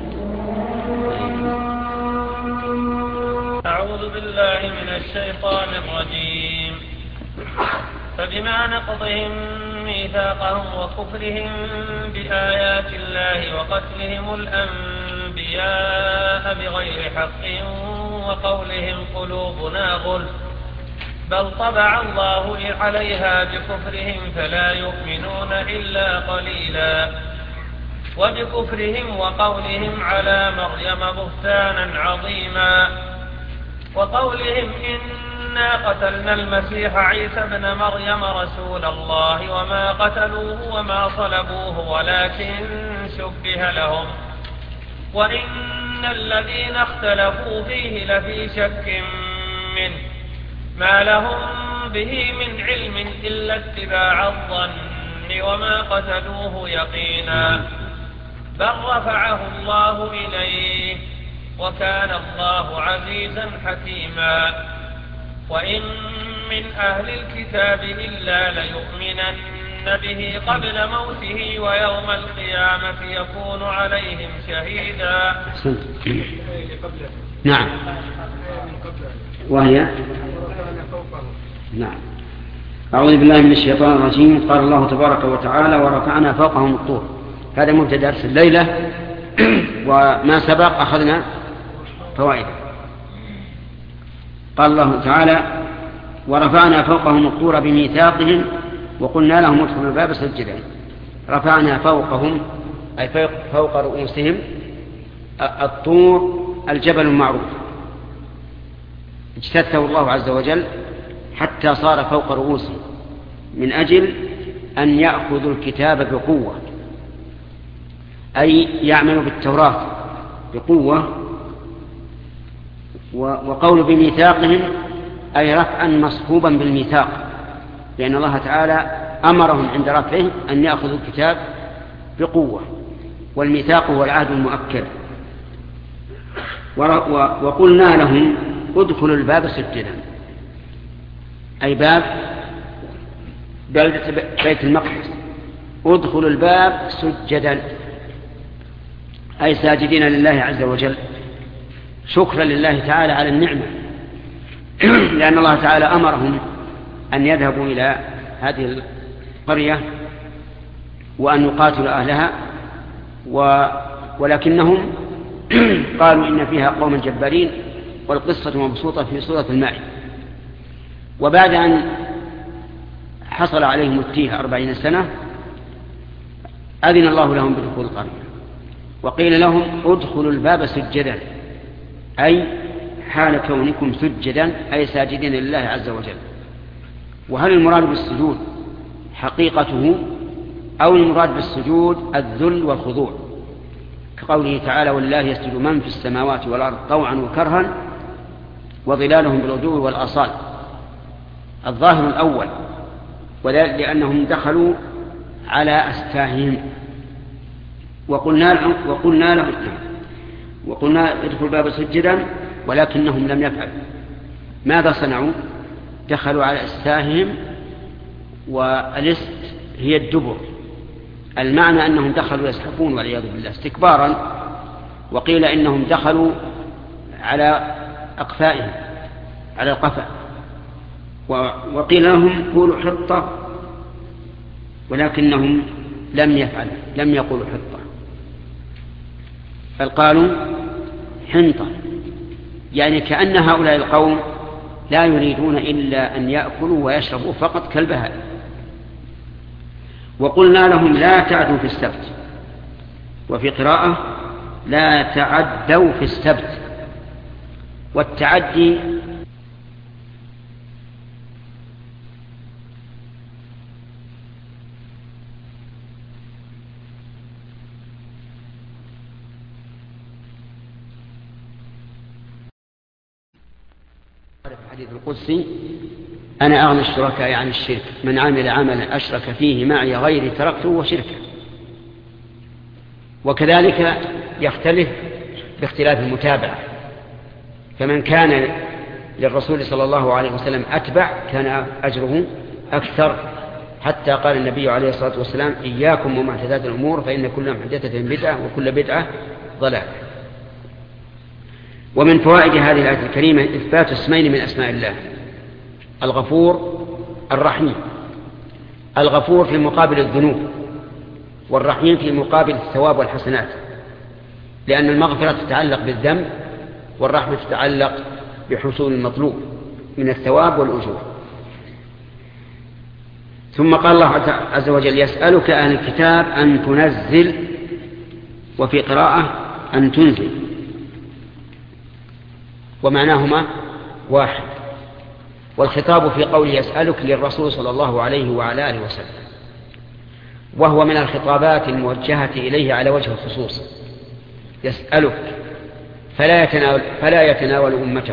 C: أعوذ بالله من الشيطان الرجيم. فبما نقضهم ميثاقهم وكفرهم بآيات الله وقتلهم الأنبياء بغير حق وقولهم قلوبنا غلف بل طبع الله عليها بكفرهم فلا يؤمنون إلا قليلا وبكفرهم وقولهم على مريم بهتانا عظيما وقولهم إنا قتلنا المسيح عيسى ابن مريم رسول الله وما قتلوه وما صلبوه ولكن شبه لهم وإن الذين اختلفوا فيه لفي شك منه ما لهم به من علم إلا اتباع الظن وما قتلوه يقينا بل رفعه الله إليه وكان الله عزيزا حكيما وإن من أهل الكتاب إلا ليؤمنن به قبل موته ويوم القيامة يكون عليهم شهيدا.
A: نعم. وهي نعم. أعوذ بالله من الشيطان الرجيم. قال الله تبارك وتعالى: ورفعنا فوقهم الطور. هذا مبتدأ درس الليلة، وما سبق أخذنا فوائد. قال الله تعالى: ورفعنا فوقهم الطور بميثاقهم وقلنا لهم ادخلوا الباب سجدا. رفعنا فوقهم أي فوق رؤوسهم الطور الجبل المعروف، اجتثه الله عز وجل حتى صار فوق رؤوسهم من أجل أن يأخذوا الكتاب بقوة، أي يعملوا بالتوراة بقوة. وقول بميثاقهم أي رفعا مصحوبا بالميثاق، لأن الله تعالى أمرهم عند رفعه أن يأخذوا الكتاب بقوة، والميثاق هو العهد المؤكد. وقلنا لهم ادخلوا الباب سجدا، أي باب بلدة بيت المقدس، ادخلوا الباب سجدا أي ساجدين لله عز وجل شكرا لله تعالى على النعمة، لأن الله تعالى أمرهم أن يذهبوا إلى هذه القرية وأن يقاتلوا أهلها، ولكنهم قالوا إن فيها قوما جبارين، والقصة مبسوطة في سورة المائدة. وبعد أن حصل عليهم التيه أربعين سنة أذن الله لهم بدخول القرية، وقيل لهم ادخلوا الباب سجدا، أي حال كونكم سجدا أي ساجدين لله عز وجل. وهل المراد بالسجود حقيقته أو المراد بالسجود الذل والخضوع، كقوله تعالى ولله يسجد من في السماوات والأرض طوعا وكرها وظلالهم بالغدو والآصال؟ الظاهر الأول، وذلك لأنهم دخلوا على أستاههم وقلنا لهم وقلنا لهم وقلنا ادخلوا الباب سجدا، ولكنهم لم يفعلوا. ماذا صنعوا؟ دخلوا على أستاههم، والست هي الدبر، المعنى أنهم دخلوا يزحفون والعياذ بالله استكبارا. وقيل إنهم دخلوا على أقفائهم على القفا، وقيل لهم قولوا حطة، ولكنهم لم يفعلوا لم يقولوا حطة، بل قالوا حنطة، يعني كأن هؤلاء القوم لا يريدون إلا أن يأكلوا ويشربوا فقط كالبهائم. وقلنا لهم لا تعدوا في السبت، وفي قراءة لا تعدوا في السبت. والتعدي في الحديث القدسي أنا أغنى الشركاء عن الشرك، من عمل عملا أشرك فيه معي غيري تركته وشركه. وكذلك يختلف باختلاف المتابعة، فمن كان للرسول صلى الله عليه وسلم أتبع كان أجره أكثر، حتى قال النبي عليه الصلاة والسلام إياكم ومحدثات الأمور فإن كل محدثة بدعة وكل بدعة ضلالة. ومن فوائد هذه الآية الكريمة إثبات اسمين من أسماء الله، الغفور الرحيم. الغفور في مقابل الذنوب، والرحيم في مقابل الثواب والحسنات، لأن المغفرة تتعلق بالذنب والرحمة تتعلق بحصول المطلوب من الثواب والأجور. ثم قال الله عز وجل يسألك أهل الكتاب أن تنزل، وفي قراءة أن تنزل، ومعناهما واحد. والخطاب في قوله يسألك للرسول صلى الله عليه وعلى آله وسلم، وهو من الخطابات الموجهة إليه على وجه الخصوص. يسألك فلا يتناول, فلا يتناول أمته.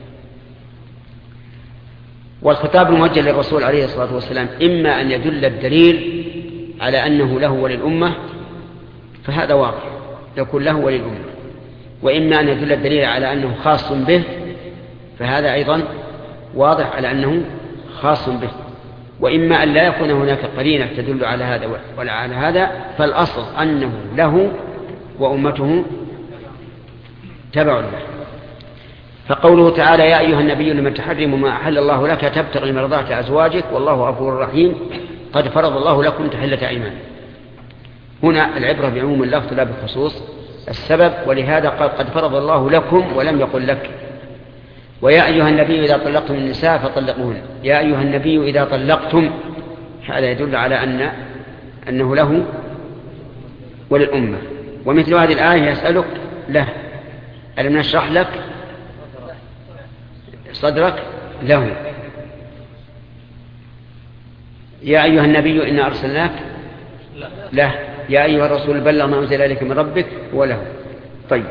A: والخطاب الموجه للرسول عليه الصلاة والسلام إما أن يدل الدليل على أنه له وللأمة، فهذا واضح يكون له وللأمة، وإما أن يدل الدليل على أنه خاص به، فهذا أيضا واضح على أنه خاص به. وإما أن لا يكون هناك قرينة تدل على هذا ولا على هذا، فالأصل أنه له وأمته تبع له. فقوله تعالى يا أيها النبي لمن تحرم ما أحل الله لك تبتغي مرضات أزواجك والله غفور رحيم قد فرض الله لكم تحلة أيمان. هنا العبرة بعموم اللفظ لا بخصوص السبب، ولهذا قال قد فرض الله لكم ولم يقل لك. ويا أيها النبي إذا طلقتم النساء فطلقوهن، يا أيها النبي إذا طلقتم، هذا يدل على أن أنه له وللأمة. ومثل هذه الآية يسألك له ألم نشرح لك صدرك له. يا أيها النبي إنا أرسلناك له. يا أيها الرسول بلغ ما أنزل إليك من ربك وله. طيب،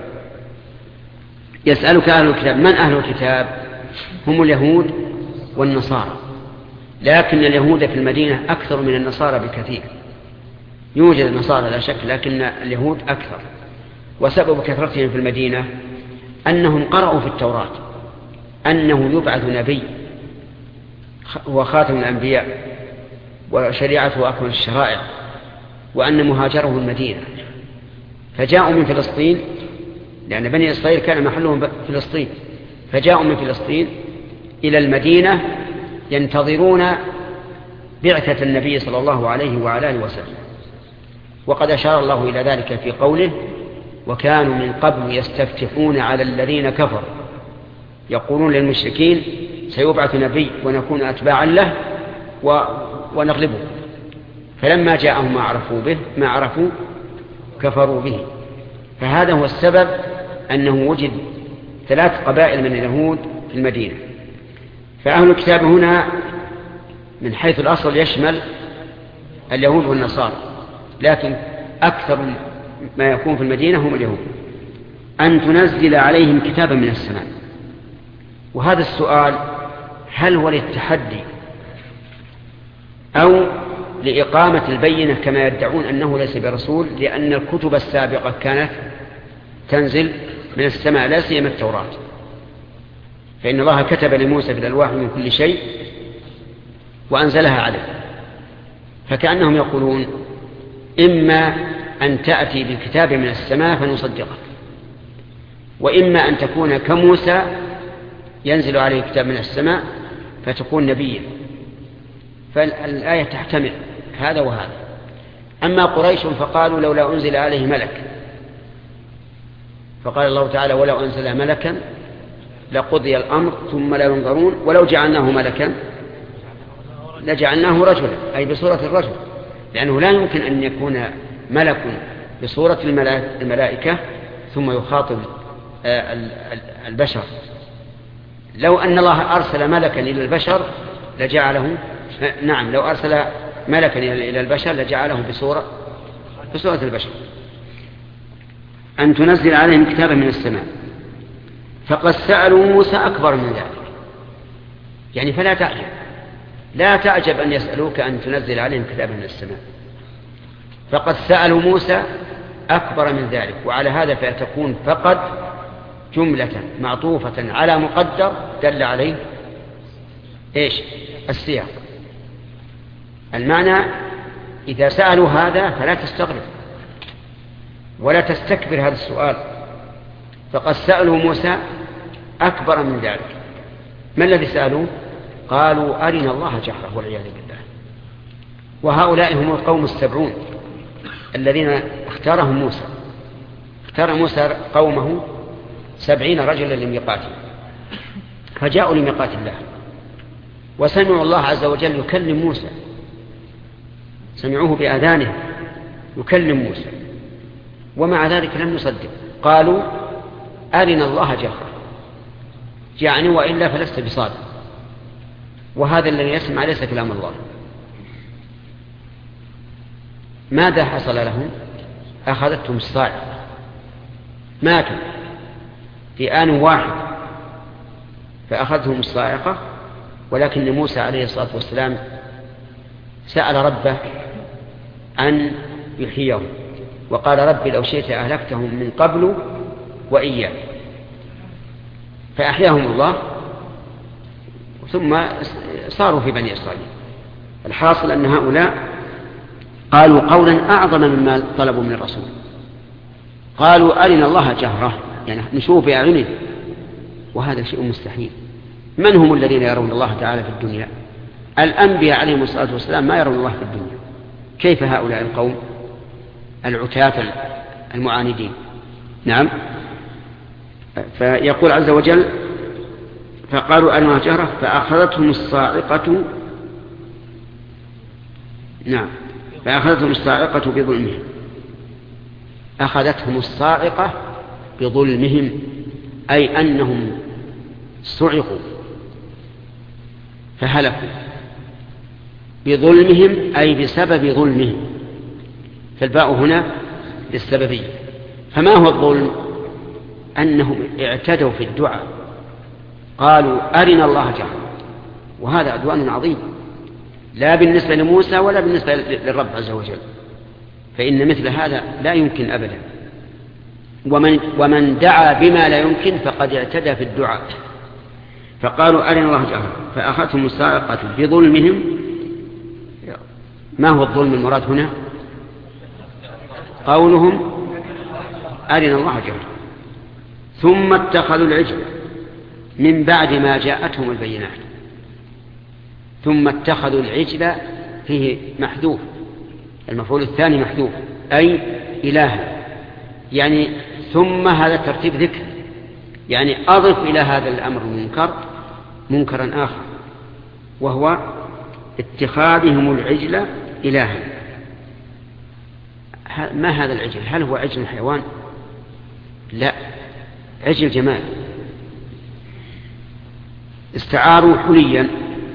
A: يسألك أهل الكتاب. من أهل الكتاب؟ هم اليهود والنصارى، لكن اليهود في المدينة أكثر من النصارى بكثير. يوجد النصارى لا شك، لكن اليهود أكثر. وسبب كثرتهم في المدينة أنهم قرأوا في التوراة أنه يبعث نبي هو خاتم الأنبياء وشريعته أكمل الشرائع، وأن مهاجره المدينة، فجاءوا من فلسطين، لأن بني إسرائيل كان محلهم فلسطين، فجاءوا من فلسطين إلى المدينة ينتظرون بعثة النبي صلى الله عليه وعلى آله وسلم. وقد أشار الله إلى ذلك في قوله وكانوا من قبل يستفتحون على الذين كفروا يقولون للمشركين سيبعث نبي ونكون أتباعا له ونغلبه، فلما جاءهم ما عرفوا به ما عرفوا كفروا به. فهذا هو السبب أنه وجد ثلاث قبائل من اليهود في المدينة. فأهل الكتاب هنا من حيث الأصل يشمل اليهود والنصارى، لكن أكثر ما يكون في المدينة هم اليهود. أن تنزل عليهم كتابا من السماء. وهذا السؤال هل هو للتحدي أو لإقامة البينة كما يدعون أنه ليس برسول، لأن الكتب السابقة كانت تنزل من السماء لا سيما التوراة، فإن الله كتب لموسى في الألواح من كل شيء وأنزلها عليه. فكأنهم يقولون إما أن تأتي بالكتاب من السماء فنصدقك، وإما أن تكون كموسى ينزل عليه كتاب من السماء فتكون نبيا. فالآية تحتمل هذا وهذا. أما قريش فقالوا لولا أنزل عليه ملك، فقال الله تعالى ولو أنزل ملكا لقضي الأمر ثم لا ينظرون ولو جعلناه ملكا لجعلناه رجلا، أي بصورة الرجل، لأنه لا يمكن أن يكون ملك بصورة الملائكة ثم يخاطب البشر. لو أن الله أرسل ملكا إلى البشر لجعله، نعم لو أرسل ملكا إلى البشر لجعله بصورة بصورة البشر. أن تنزل عليهم كتابا من السماء. فقد سألوا موسى أكبر من ذلك، يعني فلا تعجب، لا تعجب أن يسألوك أن تنزل عليهم كتابا من السماء. فقد سألوا موسى أكبر من ذلك، وعلى هذا فتكون فقد جملة معطوفة على مقدر دل عليه إيش السياق. المعنى إذا سألوا هذا فلا تستغرب ولا تستكبر هذا السؤال. فقد سألوا موسى أكبر من ذلك. ما الذي سألوه؟ قالوا أرنا الله جهرة والعياذ بالله. وهؤلاء هم القوم السبعون الذين اختارهم موسى. اختار موسى قومه سبعين رجلا لميقاته، فجاءوا لميقات الله وسمعوا الله عز وجل يكلم موسى، سمعوه بآذانهم يكلم موسى، ومع ذلك لم يصدق. قالوا أرنا الله جهرة، يعني وإلا فلست بصادق. وهذا الذي يسمع ليس كلام الله. ماذا حصل لهم؟ أخذتهم الصاعقة، ماتوا في آن واحد فأخذتهم الصاعقة. ولكن موسى عليه الصلاة والسلام سأل ربه أن يحييهم، وقال ربي لو شئت أهلكتهم من قبل وإياه، فأحياهم الله ثم صاروا في بني إسرائيل. الحاصل أن هؤلاء قالوا قولا أعظم مما طلبوا من الرسول. قالوا أرنا الله جهرة، يعني نشوف بأعيننا، وهذا شيء مستحيل. من هم الذين يرون الله تعالى في الدنيا؟ الأنبياء عليهم الصلاة والسلام ما يرون الله في الدنيا. كيف هؤلاء القوم العتاة المعاندين؟ نعم. فيقول عز وجل فقالوا أرنا الله جهرة فأخذتهم الصاعقة، نعم فأخذتهم الصاعقة بظلمهم. أخذتهم الصاعقة بظلمهم، أي أنهم صعقوا فهلكوا بظلمهم، أي بسبب ظلمهم. فالباء هنا للسببية. فما هو الظلم؟ أنهم اعتدوا في الدعاء، قالوا أرنا الله جهرة، وهذا عدوان عظيم لا بالنسبة لموسى ولا بالنسبة للرب عز وجل، فإن مثل هذا لا يمكن أبدا. ومن, ومن دعا بما لا يمكن فقد اعتدى في الدعاء. فقالوا أرنا الله جهرة فأخذتهم الصاعقة بظلمهم. ما هو الظلم المراد هنا؟ قولهم أرنا الله جهرة، ثم اتخذوا العجل من بعد ما جاءتهم البينات. ثم اتخذوا العجل فيه محذوف، المفعول الثاني محذوف، أي إلها، يعني ثم هذا ترتيب ذكر، يعني أضف إلى هذا الأمر المنكر منكرا آخر، وهو اتخاذهم العجل إلها. ما هذا العجل؟ هل هو عجل حيوان؟ لا، عجل جمال. استعاروا حليا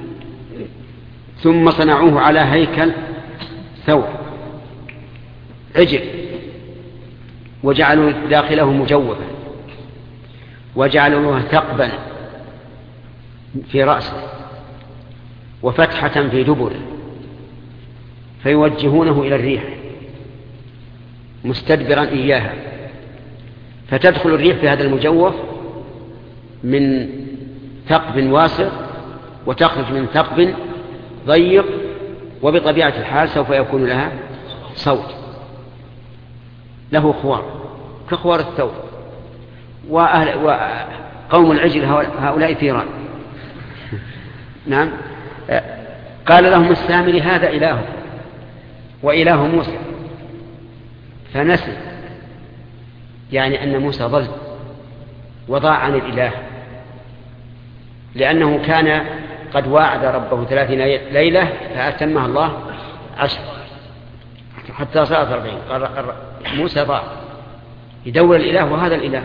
A: ثم صنعوه على هيكل ثور عجل، وجعلوا داخله مجوفا، وجعلوا له ثقبا في رأسه وفتحة في دبره، فيوجهونه إلى الريح مستدبرا إياها، فتدخل الريح في هذا المجوف من ثقب واسع وتخرج من ثقب ضيق، وبطبيعة الحال سوف يكون لها صوت، له خوار كخوار الثور. وأهل وقوم العجل هؤلاء ثيران. نعم. قال لهم السامري هذا إله وإله موسى، فنسي، يعني أن موسى ضل وضاع عن الإله، لأنه كان قد واعد ربه ثلاثين ليلة فأتمها الله عشر حتى صارت أربعين. قال موسى ضاع يدور الإله وهذا الإله،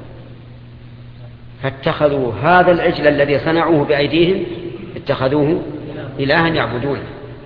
A: فاتخذوا هذا العجل الذي صنعوه بأيديهم اتخذوه إلها يعبدونه.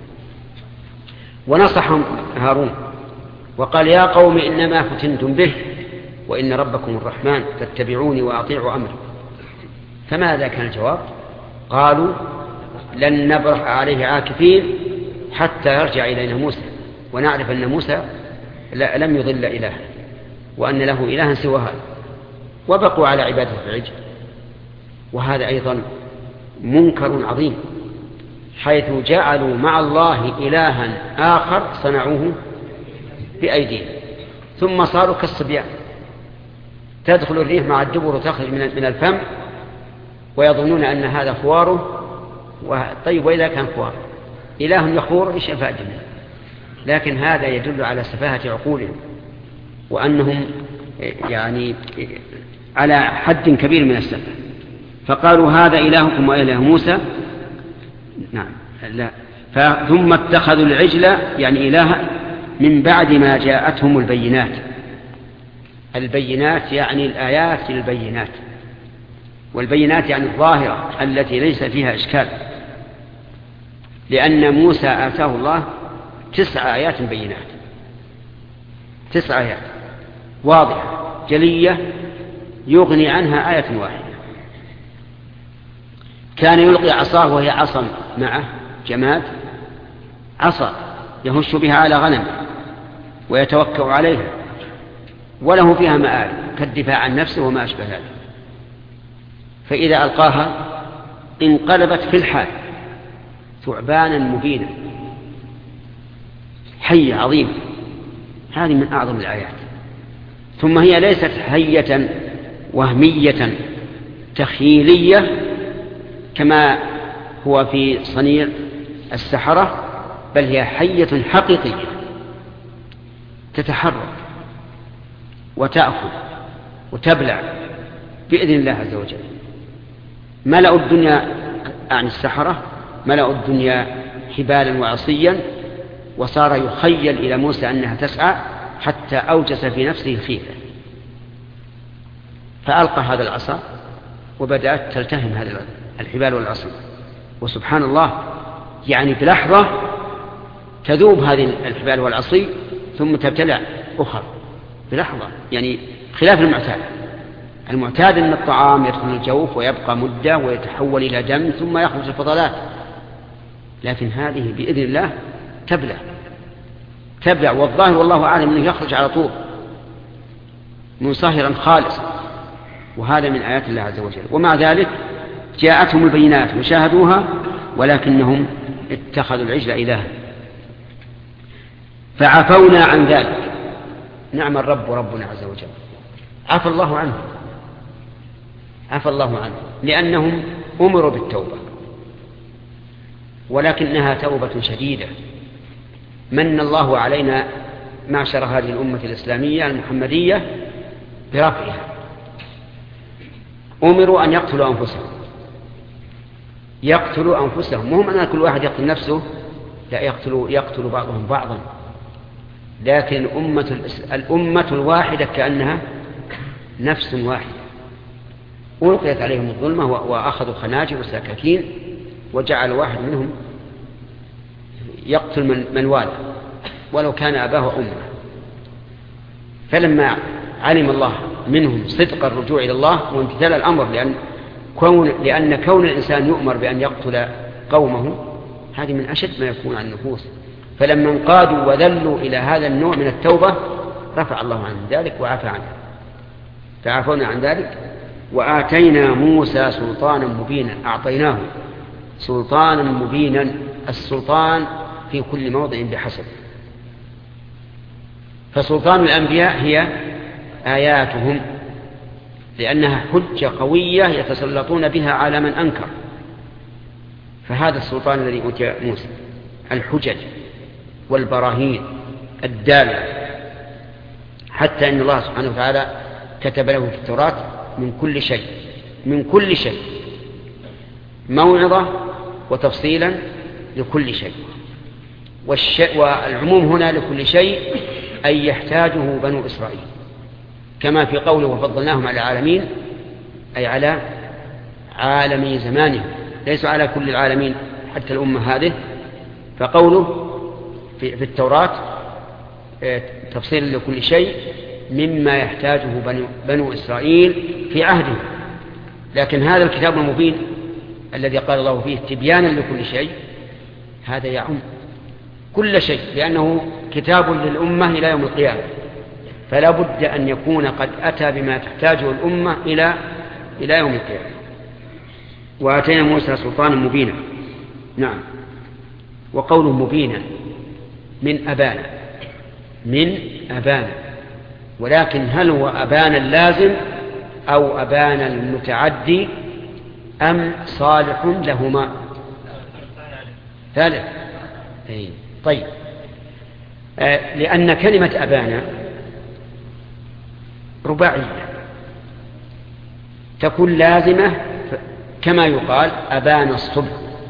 A: ونصحهم هارون وقال يا قوم إنما فتنتم به وإن ربكم الرحمن فاتبعوني وأطيعوا أمري. فماذا كان الجواب؟ قالوا لن نبرح عليه عاكفين حتى يرجع إلينا موسى ونعرف أن موسى لم يضل إله وأن له إلها سوى هذا، وبقوا على عبادة العجل. وهذا أيضا منكر عظيم، حيث جعلوا مع الله إلها آخر صنعوه بأيديهم، ثم صاروا كالصبيان، تدخل الريح مع الدبر وتخرج من الفم ويظنون أن هذا خواره. طيب وإذا كان خوار إله يخور إيش ينفع الجميع؟ لكن هذا يدل على سفاهة عقولهم وأنهم يعني على حد كبير من السفه. فقالوا هذا إلهكم وإله موسى. نعم لا. ثم اتخذوا العجل يعني إله من بعد ما جاءتهم البينات. البينات يعني الآيات البينات، والبينات يعني الظاهرة التي ليس فيها إشكال، لأن موسى آتاه الله تسع آيات بينات، تسع آيات واضحة جلية يغني عنها آية واحدة. كان يلقي عصاه وهي عصا معه جماد، عصا يهش بها على غنم ويتوكأ عليها، وله فيها مآرب كالدفاع عن نفسه وما أشبه ذلك. فإذا ألقاها انقلبت في الحال ثعبانا مبينا، حية عظيمة. هذه من أعظم الآيات. ثم هي ليست حية وهمية تخيلية كما هو في صنيع السحرة، بل هي حية حقيقية تتحرك وتأكل وتبلع بإذن الله عز وجل. ملأوا الدنيا عن السحرة، ملأوا الدنيا حبالا وعصيا، وصار يخيل إلى موسى أنها تسعى حتى أوجس في نفسه خيفة، فألقى هذا العصا وبدأت تلتهم هذه الحبال والعصا. وسبحان الله يعني بلحظة تذوب هذه الحبال والعصي ثم تبتلع أخر بلحظة، يعني خلاف المعتاد. المعتاد أن الطعام يدخل الجوف ويبقى مدة ويتحول إلى دم ثم يخرج الفضلات، لكن هذه بإذن الله تبلع تبلع والظاهر والله أعلم أنه يخرج على طول منصهرا خالصا. وهذا من آيات الله عز وجل. ومع ذلك جاءتهم البينات وشاهدوها، ولكنهم اتخذوا العجل إلها. فعفونا عن ذلك. نعم الرب ربنا عز وجل، عفى الله عنه عفى الله عنه لأنهم أمروا بالتوبة، ولكنها توبة شديدة. من الله علينا معشر هذه الأمة الإسلامية المحمدية برفعها. أمروا أن يقتلوا أنفسهم يقتلوا أنفسهم مهم أن كل واحد يقتل نفسه، لا يقتلوا يقتل بعضهم بعضا. لكن الأمة, الأمة الواحدة كأنها نفس واحدة ألقيت عليهم الظلمة وأخذوا خناجر وسكاكين وجعل واحد منهم يقتل من, من والده ولو كان أباه وأمه. فلما علم الله منهم صدق الرجوع إلى الله وامتثال الأمر لأن كون, لأن كون الإنسان يؤمر بأن يقتل قومه هذه من أشد ما يكون عن النفوس، فلما انقادوا وذلوا إلى هذا النوع من التوبة رفع الله عنهم ذلك وعفى عنه، فعفونا عن ذلك. وآتينا موسى سلطانا مبينا، أعطيناه سلطانا مبينا، السلطان في كل موضع بحسب. فسلطان الأنبياء هي آياتهم، لأنها حجة قوية يتسلطون بها على من أنكر، فهذا السلطان الذي أوتي موسى الحجج والبراهين الدالة، حتى إن الله سبحانه وتعالى كتب له في التوراة من كل شيء من كل شيء موعظة وتفصيلا لكل شيء. والعموم هنا لكل شيء أي يحتاجه بنو إسرائيل، كما في قوله وفضلناهم على العالمين، أي على عالمي زمانهم، ليسوا على كل العالمين حتى الأمة هذه. فقوله في, في التوراة تفصيل لكل شيء مما يحتاجه بنو, بنو إسرائيل في عهده. لكن هذا الكتاب المبين الذي قال الله فيه تبيانا لكل شيء هذا يعم كل شيء، لأنه كتاب للأمة إلى يوم القيامة، فلا بد أن يكون قد أتى بما تحتاجه الأمة إلى إلى يوم القيامة. وآتينا موسى سلطانا مبينا. نعم. وقوله مبينا من أبانا من أبانا، ولكن هل هو أبانا اللازم أو أبانا المتعدي أم صالح لهما؟ ثالث. طيب، آه لأن كلمة أبانا رباعية تكون لازمة، كما يقال أبانا الصبح،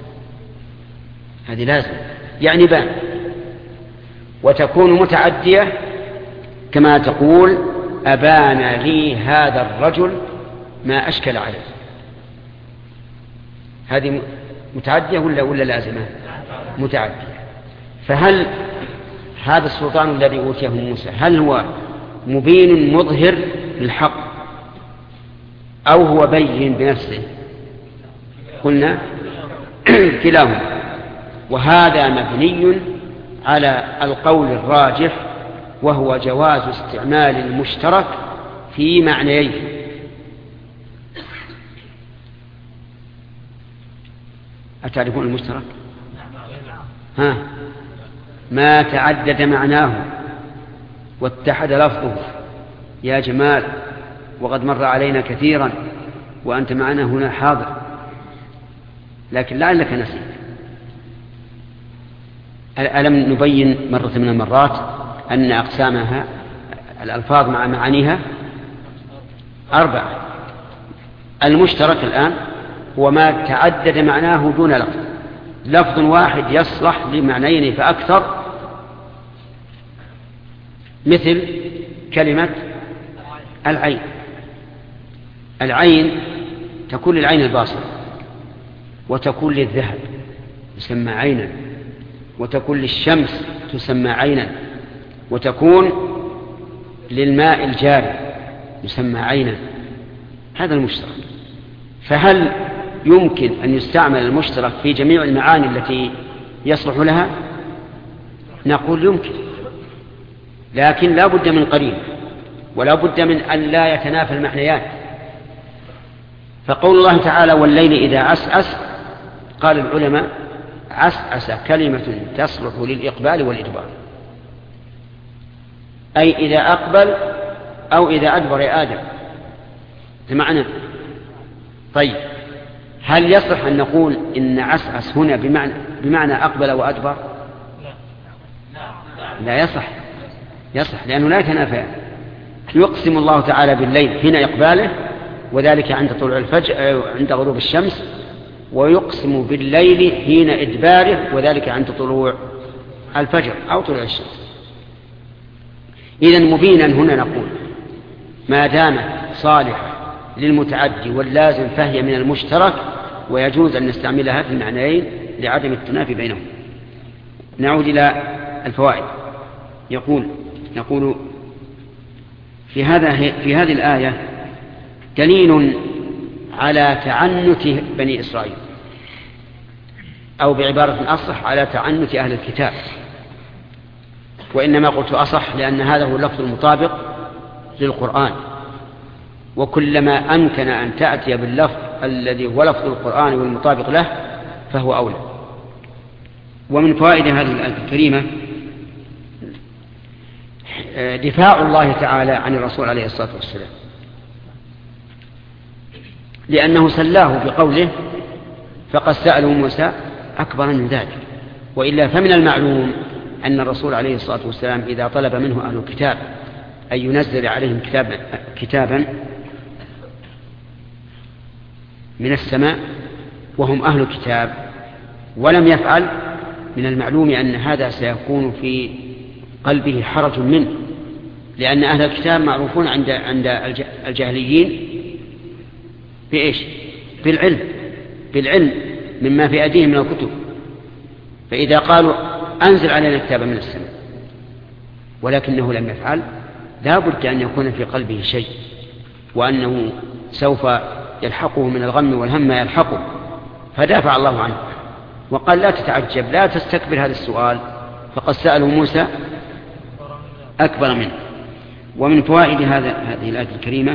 A: هذه لازمة يعني بان، وتكون متعدية كما تقول أبان لي هذا الرجل ما أشكل عليه، هذه متعدية ولا ولا لازمة؟ متعدية. فهل هذا السلطان الذي أوتيه موسى هل هو مبين مظهر للحق أو هو بين بنفسه؟ قلنا كلاهما، وهذا مبني على القول الراجح وهو جواز استعمال المشترك في معنيين. أتعرفون المشترك؟ ها، ما تعدد معناه واتحد لفظه يا جمال، وقد مر علينا كثيرا وأنت معنا هنا حاضر، لكن لعلك نسيت. ألم نبين مرة من المرات أن أقسامها الألفاظ مع معانيها أربعة. المشترك الآن هو ما تعدد معناه دون لفظ، لفظ واحد يصلح لمعنيين فأكثر، مثل كلمة العين. العين تكون للعين الباصرة، وتكون للذهب يسمى عينا، وتكون للشمس تسمى عينا، وتكون للماء الجاري يسمى عينا. هذا المشترك. فهل يمكن أن يستعمل المشترك في جميع المعاني التي يصلح لها؟ نقول يمكن، لكن لا بد من قرين، ولا بد من أن لا يتنافى المعنيات. فقول الله تعالى والليل إذا عسعس، قال العلماء عسعس كلمة تصلح للإقبال والإدبار، أي إذا أقبل أو إذا أدبر يا آدم بمعنى. طيب، هل يصح أن نقول إن عسعس هنا بمعنى, بمعنى أقبل وأدبر؟ لا يصح. يصح لأنه لا يتنافى. يقسم الله تعالى بالليل حين إقباله، وذلك عند طلوع الفجر عند غروب الشمس، ويقسم بالليل حين إدباره، وذلك عند طلوع الفجر أو طلوع الشمس. إذن مبينا هنا نقول ما دامت صالحة للمتعدي واللازم فهي من المشترك، ويجوز أن نستعملها في المعنيين لعدم التنافي بينهم. نعود إلى الفوائد. يقول نقول في هذا في هذه الآية دليل على تعنت بني إسرائيل، أو بعبارة أصح على تعنت أهل الكتاب، وإنما قلت أصح لأن هذا هو اللفظ المطابق للقرآن، وكلما أمكن أن تأتي باللفظ الذي هو لفظ القرآن والمطابق له فهو أولى. ومن فوائد هذه الآية الكريمة دفاع الله تعالى عن الرسول عليه الصلاة والسلام، لأنه سلاه بقوله فقد سألوا موسى أكبر من ذلك، وإلا فمن المعلوم أن الرسول عليه الصلاة والسلام إذا طلب منه أهل الكتاب أن ينزل عليهم كتابا, كتابا من السماء وهم أهل الكتاب ولم يفعل، من المعلوم أن هذا سيكون في قلبه حرج منه، لأن أهل الكتاب معروفون عند عند الجاهليين بإيش؟ بالعلم بالعلم مما في أيديهم من الكتب، فإذا قالوا أنزل علينا كتابا من السماء ولكنه لم يفعل لا بد أن يكون في قلبه شيء، وأنه سوف يلحقه من الغم والهم ما يلحقه، فدافع الله عنه وقال لا تتعجب لا تستكبر هذا السؤال، فقد سألوا موسى أكبر منه. ومن فوائد هذا هذه الآية الكريمة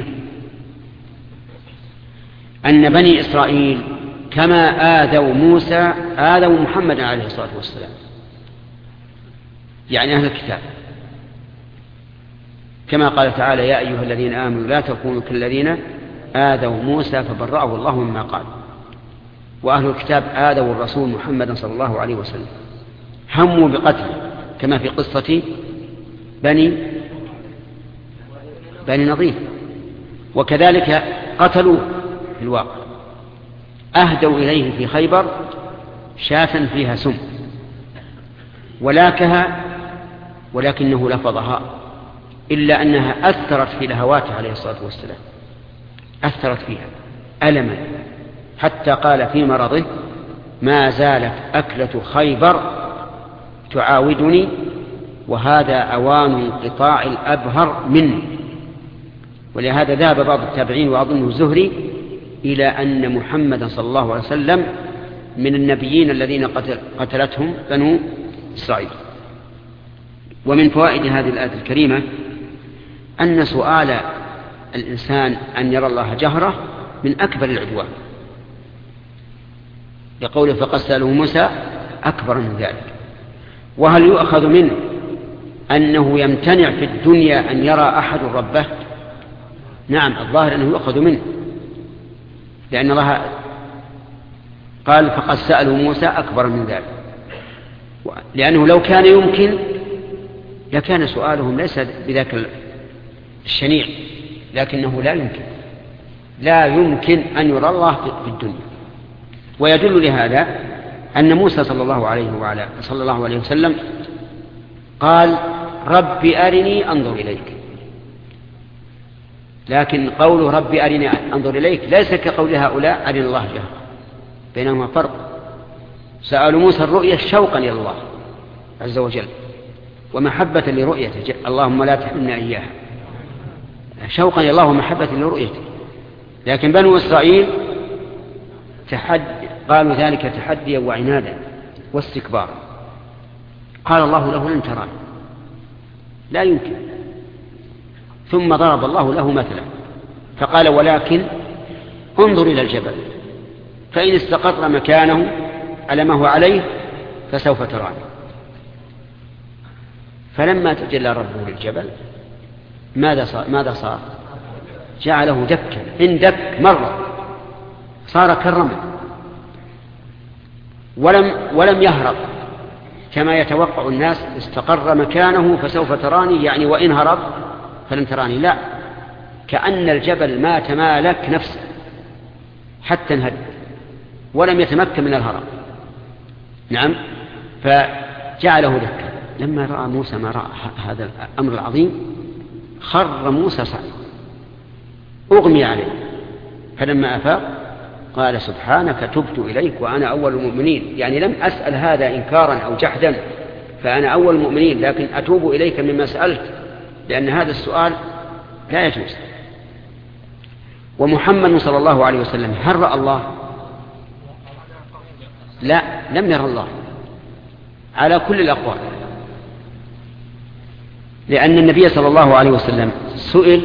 A: أن بني إسرائيل كما آذوا موسى آذوا محمد عليه الصلاة والسلام، يعني أهل الكتاب، كما قال تعالى يا أيها الذين آمنوا لا تكونوا كالذين آذوا موسى فبرأه الله مما قال. وأهل الكتاب آذوا الرسول محمد صلى الله عليه وسلم، هموا بقتله كما في قصة بني بني نضير، وكذلك قتلوا في الواقع، أهدوا إليه في خيبر شاة فيها سم ولاكها ولكنه لفظها، إلا أنها أثرت في لهواته عليه الصلاة والسلام، أثرت فيها ألما حتى قال في مرضه ما زالت أكلة خيبر تعاودني وهذا أوان انقطاع الأبهر مني. ولهذا ذهب بعض التابعين وأظنه الزهري إلى أن محمد صلى الله عليه وسلم من النبيين الذين قتل قتلتهم بنو إسرائيل. ومن فوائد هذه الآية الكريمة أن سؤال الإنسان أن يرى الله جهرة من أكبر العدوان، لقوله فقد سألوا موسى أكبر من ذلك. وهل يؤخذ منه أنه يمتنع في الدنيا أن يرى أحد ربه؟ نعم، الظاهر أنه يؤخذ منه، لأن الله قال فقد سألوا موسى أكبر من ذلك، لأنه لو كان يمكن لكان سؤالهم ليس بذاك الشنيع، لكنه لا يمكن لا يمكن أن يرى الله في الدنيا. ويدل لهذا أن موسى صلى الله عليه وعلى صلى الله عليه وسلم قال رب أرني أنظر إليك، لكن قول رب أرني أنظر إليك ليس كقول هؤلاء أرني الله جهرا، بينهما فرق. سألوا موسى الرؤية شوقا إلى الله عز وجل ومحبة لرؤيته، اللهم لا تحرمنا إياها، شوقا إلى الله ومحبة لرؤيته. لكن بنو إسرائيل تحد قالوا ذلك تحديا وعنادا واستكبارا، قال الله له لن تراني، لا يمكن. ثم ضرب الله له مثلا فقال ولكن انظر إلى الجبل فإن استقر مكانه على ما هو عليه فسوف تراني. فلما تجلى ربه للجبل ماذا صار؟ ماذا صار؟ جعله دكا، إن دك مرة صار كالرمل، ولم ولم يهرب كما يتوقع الناس استقر مكانه فسوف تراني، يعني وإن هرب فلن تراني، لا، كأن الجبل ما تمالك نفسه حتى انهد ولم يتمكن من الهرب. نعم، فجعله دكا. لما رأى موسى ما رأى هذا الأمر العظيم خر موسى صعقا، أغمي عليه، فلما أفاق قال سبحانك تبت إليك وأنا أول المؤمنين، يعني لم أسأل هذا إنكارا أو جحدا، فأنا أول المؤمنين، لكن أتوب إليك مما سألت، لأن هذا السؤال لا يجوز. ومحمد صلى الله عليه وسلم هل رأى الله؟ لا، لم يرى الله على كل الأقوال، لأن النبي صلى الله عليه وسلم سئل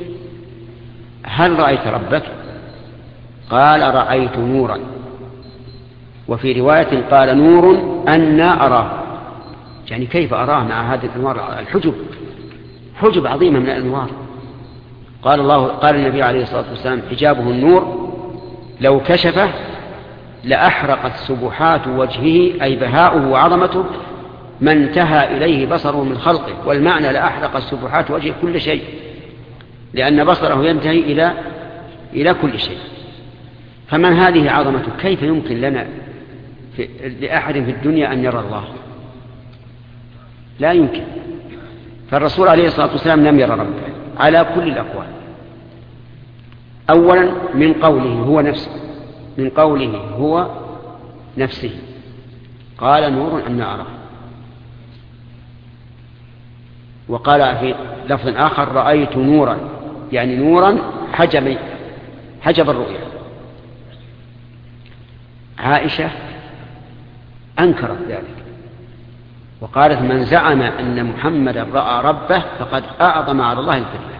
A: هل رأيت ربك؟ قال رأيت نورا، وفي رواية قال نور أنا أراه، يعني كيف أراه مع هذه الأنوار الحجب، حجب عظيمة من الأنوار. قال الله قال النبي عليه الصلاة والسلام حجابه النور لو كشفه لأحرقت سبحات وجهه، أي بهاؤه وعظمته، ما انتهى إليه بصره من خلقه، والمعنى لأحرقت سبحات وجهه كل شيء، لأن بصره ينتهي إلى إلى كل شيء. فمن هذه عظمته كيف يمكن لنا في لأحد في الدنيا أن يرى الله؟ لا يمكن. فالرسول عليه الصلاة والسلام لم يرى ربه على كل الأقوال. أولا من قوله هو نفسه، من قوله هو نفسه قال نور أنا أراه، وقال في لفظ آخر رأيت نورا، يعني نورا حجب حجب الرؤيا. عائشة أنكرت ذلك وقالت من زعم أن محمد رأى ربه فقد أعظم على الله الكذب.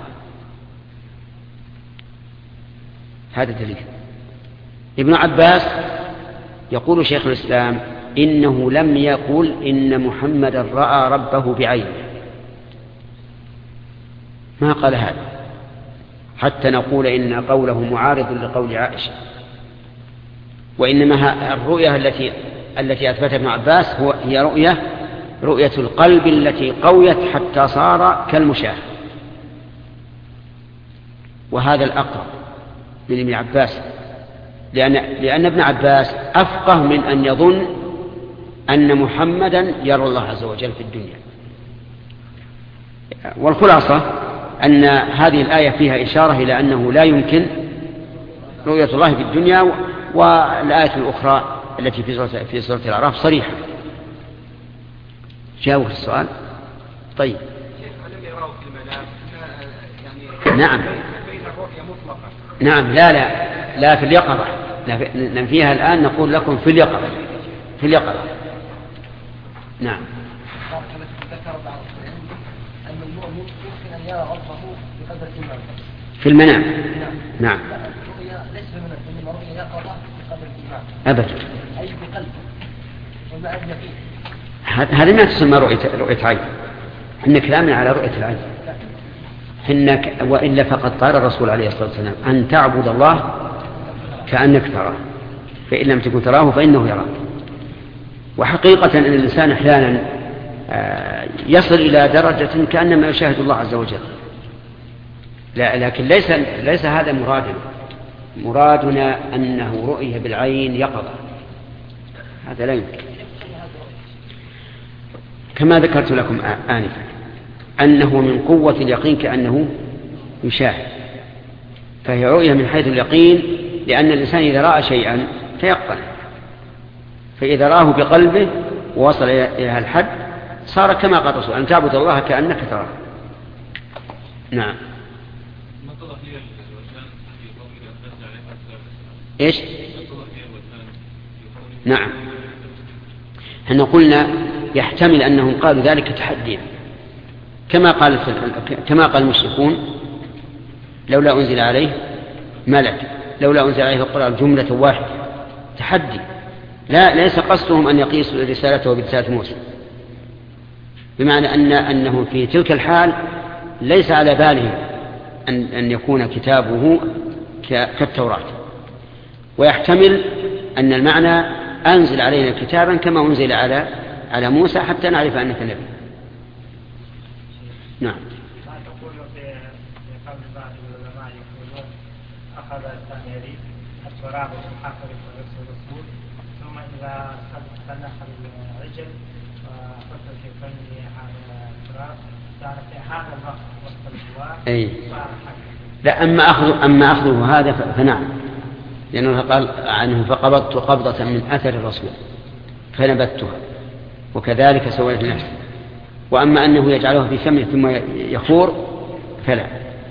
A: هذا دليل. ابن عباس يقول شيخ الإسلام إنه لم يقل إن محمد رأى ربه بعينه، ما قال هذا حتى نقول إن قوله معارض لقول عائشة، وإنما الرؤية التي التي أثبتها ابن عباس هو هي رؤية رؤية القلب التي قويت حتى صار كالمشاهد، وهذا الأقرب من ابن عباس، لأن, لأن ابن عباس أفقه من أن يظن أن محمدا يرى الله عز وجل في الدنيا. والخلاصة أن هذه الآية فيها إشارة إلى أنه لا يمكن رؤية الله في الدنيا، والآية الأخرى التي في سورة, في سورة الأعراف صريحة. جاوب السؤال. طيب نعم نعم لا لا لا في اليقظة، ننفيها الآن، نقول لكم في اليقظة في اليقظة نعم. في المنام نعم أبدا، هذه ما تسمى رؤية رؤية عين، إن كلامنا على رؤية العين إنك، وإلا فقد قال الرسول عليه الصلاة والسلام أن تعبد الله كأنك تراه فإن لم تكن تراه فإنه يراك. وحقيقة أن الإنسان أحيانا يصل إلى درجة كأنما يشاهد الله عز وجل، لا لكن ليس ليس هذا مرادنا. مرادنا أنه رؤية بالعين يقظة، هذا لا يمكن. كما ذكرت لكم آنفا أنه من قوة اليقين كأنه يشاهد، فهي رؤية من حيث اليقين، لأن الإنسان إذا رأى شيئا تيقن، فإذا رآه بقلبه ووصل إلى الحد صار كما قال الرسول أن تعبد الله كأنك تراه. نعم. إيش؟ نعم، احنا قلنا يحتمل أنهم قالوا ذلك تحديا، كما قال كما قال المشركون لولا أنزل عليه ملك، لولا أنزل عليه القرآن جملة واحدة، تحدي. لا ليس قصدهم أن يقيسوا رسالته برسالة موسى، بمعنى أن أنه في تلك الحال ليس على باله أن أن يكون كتابه كالتوراة. ويحتمل أن المعنى أنزل علينا كتابا كما أنزل على على موسى حتى نعرف أنك نبي. نعم.
B: ما تقول في قول بعض العلماء يقولون أخذ الثاني التراب والحفر والرسول ثم إذا سلخ العجل وحط الكفين على التراب صار في هذا الوقت وسط الجوار صار حجر.
A: لا، أما أخذ أما أخذه هذا فنعم، لأنه قال عنه فقبضت قبضة من أثر الرسول فنبتها، وكذلك سويت نفسي. وأما أنه يجعله في فمه ثم يخور فلا.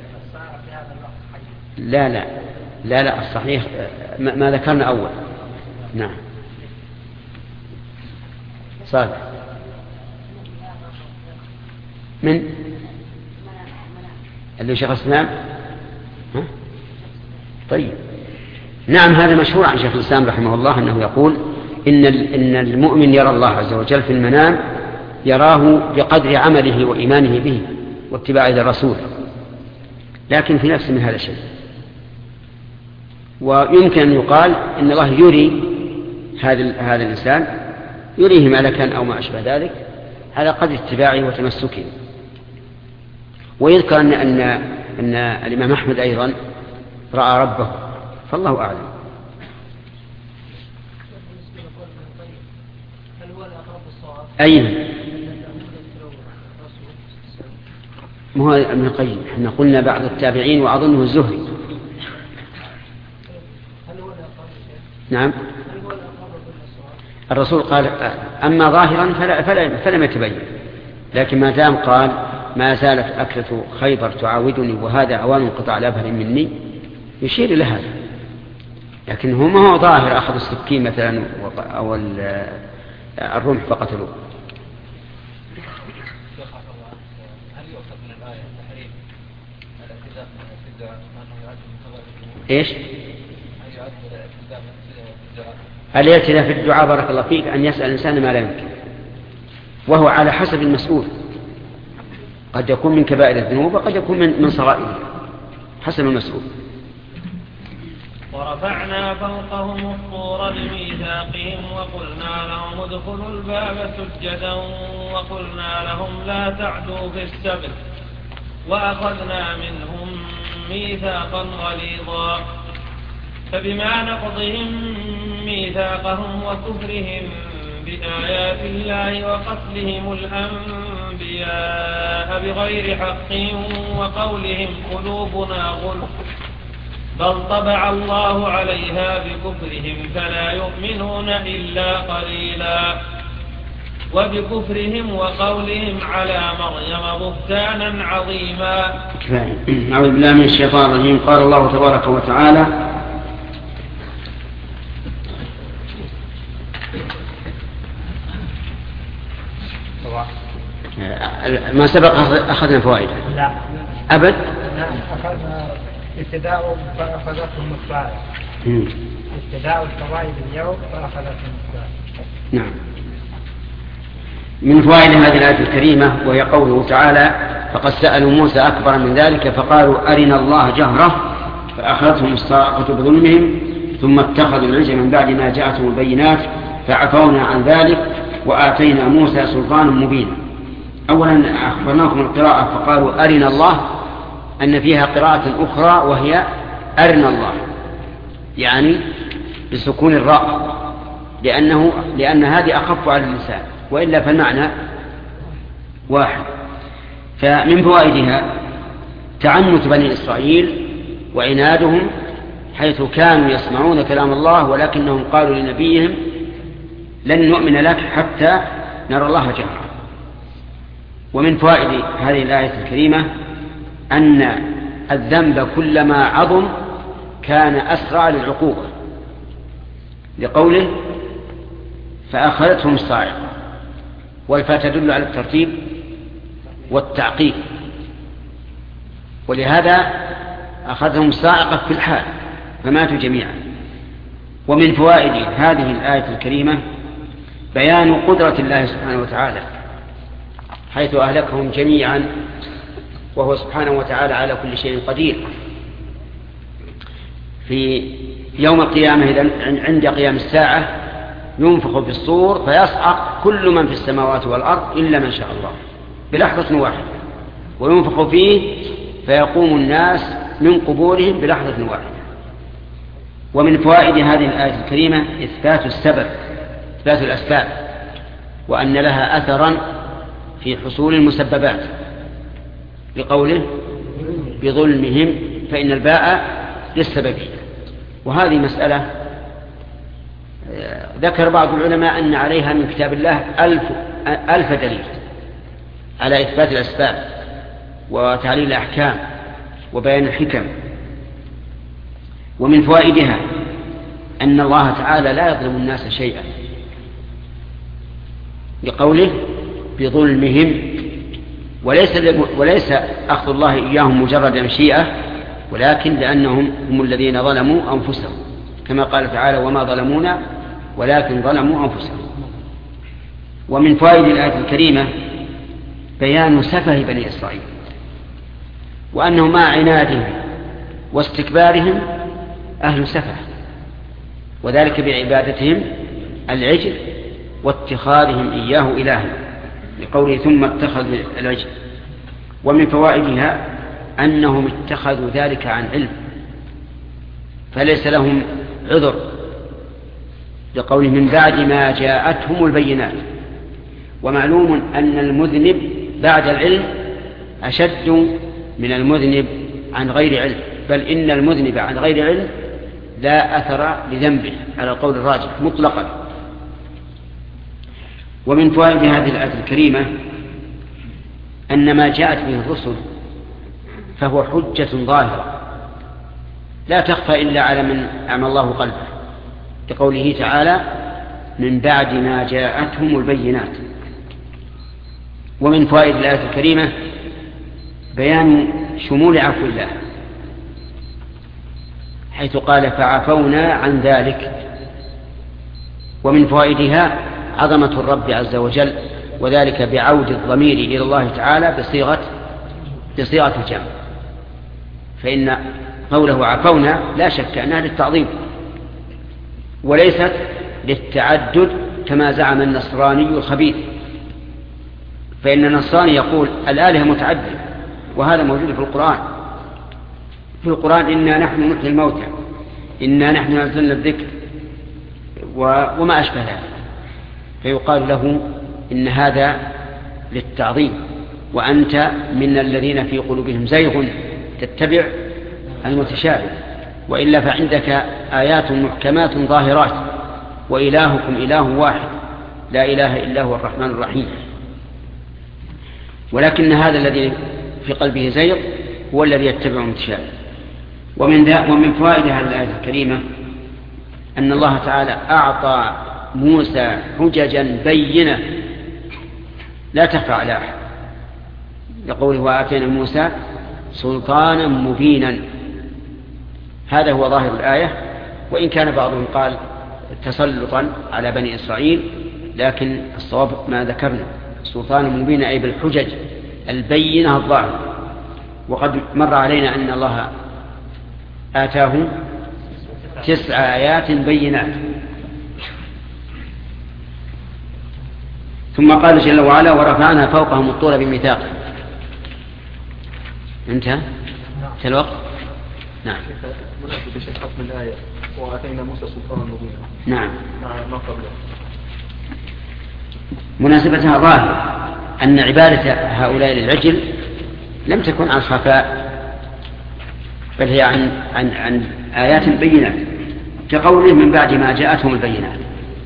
A: لا لا لا لا الصحيح ما ذكرنا أول. نعم صالح. من اللي شيخ الإسلام؟ ها؟ طيب نعم، هذا مشهور عن شيخ الإسلام رحمه الله أنه يقول إن إن المؤمن يرى الله عز وجل في المنام، يراه بقدر عمله وإيمانه به واتباعه للرسول، لكن في نفس من هذا الشيء. ويمكن أن يقال إن الله يري هذا هذا الإنسان، يريه ملكا أو ما أشبه ذلك على قدر اتباعه وتمسكه. ويذكر أن, أن, أن الإمام أحمد أيضا رأى ربه، فالله أعلم. أين ما هو ابن القيم؟ احنا قلنا بعض التابعين وأظنه الزهري. نعم الرسول قال أما ظاهرا فلا فلا فلم يتبين، لكن ما دام قال ما زالت أكلة خيبر تعاودني وهذا أوان انقطاع الأبهر مني، يشير إلى هذا. لكن هو ما هو ظاهر أخذ السكين مثلا أو الرمح فقتلوه. إيش؟ الاعتداء في الدعاء بارك الله فيك أن يسأل الإنسان ما لا يمكن، وهو على حسب المسؤول، قد يكون من كبائر الذنوب وقد يكون من صغائرها حسب المسؤول.
C: ورفعنا فوقهم الطور بميثاقهم وقلنا لهم ادخلوا الباب سجدا وقلنا لهم لا تعدوا في السبت وأخذنا منهم ميثاقا غليظا فبما نقضهم ميثاقهم وكفرهم بآيات الله وقتلهم الأنبياء بغير حق وقولهم قلوبنا غلف بل طبع الله عليها بكفرهم فلا يؤمنون إلا قليلا وبكفرهم وقولهم على مريم بهتانا عظيما.
A: أعوذ بالله من الشيطان الرجيم. قال الله تبارك وتعالى ما سبق أخذنا فوائده؟
B: لا
A: أبد.
B: أخذنا ابتداء فأخذتهم الصائر، ابتداء الفوائد اليوم فأخذتهم الصائر.
A: نعم. من فوائد هذه الآية الكريمة وهي قوله تعالى فقد سألوا موسى أكبر من ذلك فقالوا أرنا الله جهرة فأخذتهم الصاعقة بظلمهم ثم اتخذوا العجل من بعد ما جاءتهم البينات فعفونا عن ذلك وآتينا موسى سلطانا مبينا. أولا أخبرناكم القراءة فقالوا أرنا الله، أن فيها قراءة أخرى وهي أرنا الله، يعني بسكون الراء، لأنه لأن هذه أخف على اللسان، وإلا فالمعنى واحد. فمن فوائدها تعنت بني إسرائيل وعنادهم، حيث كانوا يسمعون كلام الله ولكنهم قالوا لنبيهم لن نؤمن لك حتى نرى الله جهرا. ومن فوائد هذه الآية الكريمة أن الذنب كلما عظم كان أسرع للعقوبة، لقوله فأخذتهم الصاعقة، والفاء تدل على الترتيب والتعقيب، ولهذا أخذهم الصاعقة في الحال فماتوا جميعا. ومن فوائد هذه الآية الكريمة بيان قدرة الله سبحانه وتعالى، حيث أهلكهم جميعا وهو سبحانه وتعالى على كل شيء قدير. في يوم القيامة إذن عند قيام الساعة ينفخ في الصور فيصعق كل من في السماوات والأرض إلا من شاء الله بلحظة واحدة، وينفخ فيه فيقوم الناس من قبورهم بلحظة واحدة. ومن فوائد هذه الآية الكريمة إثبات السبب، إثبات الأسباب، وأن لها أثرا في حصول المسببات، بقوله بظلمهم فإن الباء للسببية. وهذه مسألة ذكر بعض العلماء أن عليها من كتاب الله ألف, ألف دليل على إثبات الأسباب وتعليل الأحكام وبيان الحكم. ومن فوائدها أن الله تعالى لا يظلم الناس شيئا، بقوله بظلمهم، وليس, وليس أخذ الله إياهم مجرد مشيئة، ولكن لأنهم هم الذين ظلموا أنفسهم، كما قال تعالى وما ظلمونا ولكن ظلموا أنفسهم. ومن فوائد الآية الكريمة بيان سفه بني إسرائيل، وأنهم مع عنادهم واستكبارهم أهل سفه، وذلك بعبادتهم العجل واتخاذهم إياه إلها، لقوله ثم اتخذوا العجل. ومن فوائدها أنهم اتخذوا ذلك عن علم، فليس لهم عذر، لقوله من بعد ما جاءتهم البينات. ومعلوم أن المذنب بعد العلم أشد من المذنب عن غير علم، بل إن المذنب عن غير علم لا أثر لذنبه على القول الراجح مطلقا. ومن فوائد هذه الآية الكريمة أن ما جاءت به الرسل فهو حجة ظاهرة لا تخفى إلا على من أعمى الله قلبه، لقوله تعالى من بعد ما جاءتهم البينات. ومن فوائد الآية الكريمة بيان شمول عفو الله، حيث قال فعفونا عن ذلك. ومن فوائدها عظمة الرب عز وجل، وذلك بعود الضمير إلى الله تعالى بصيغة بصيغة الجمع، فإن قوله عفونا لا شك أنها للتعظيم وليست للتعدد كما زعم النصراني الخبيث، فإن النصراني يقول الآلهة متعددة، وهذا موجود في القرآن. في القرآن إنا نحن نحيي الموتى، إنا نحن نزلنا الذكر وما أشبه ذلك، فيقال له إن هذا للتعظيم، وأنت من الذين في قلوبهم زيغ تتبع المتشابه، وإلا فعندك آيات محكمات ظاهرات، وإلهكم إله واحد لا إله إلا هو الرحمن الرحيم. ولكن هذا الذي في قلبه زيغ هو الذي يتبع المتشابه. ومن ذا ومن فوائد هذه الآية الكريمة أن الله تعالى أعطى موسى حججا بينة لا تخفى على أحد، لقوله وآتينا موسى سلطانا مبينا. هذا هو ظاهر الآية، وإن كان بعضهم قال تسلطا على بني إسرائيل، لكن الصواب ما ذكرنا سلطانا مبينا أي بالحجج البينة الظاهرة. وقد مر علينا أن الله آتاه تسع آيات بينات. ثم قال جل وعلا ورفعنا فوقهم الطور بميثاقه. انتهى الوقت. نعم.
D: مناسبة بشيء حكم الآية وآتينا موسى سلطانا مبينا.
A: نعم.
D: ما قبله.
A: مناسبتها ظاهرة أن عبادة هؤلاء للعجل لم تكن عن خفاء، بل هي عن عن عن آيات بينات، كقوله من بعد ما جاءتهم البينات.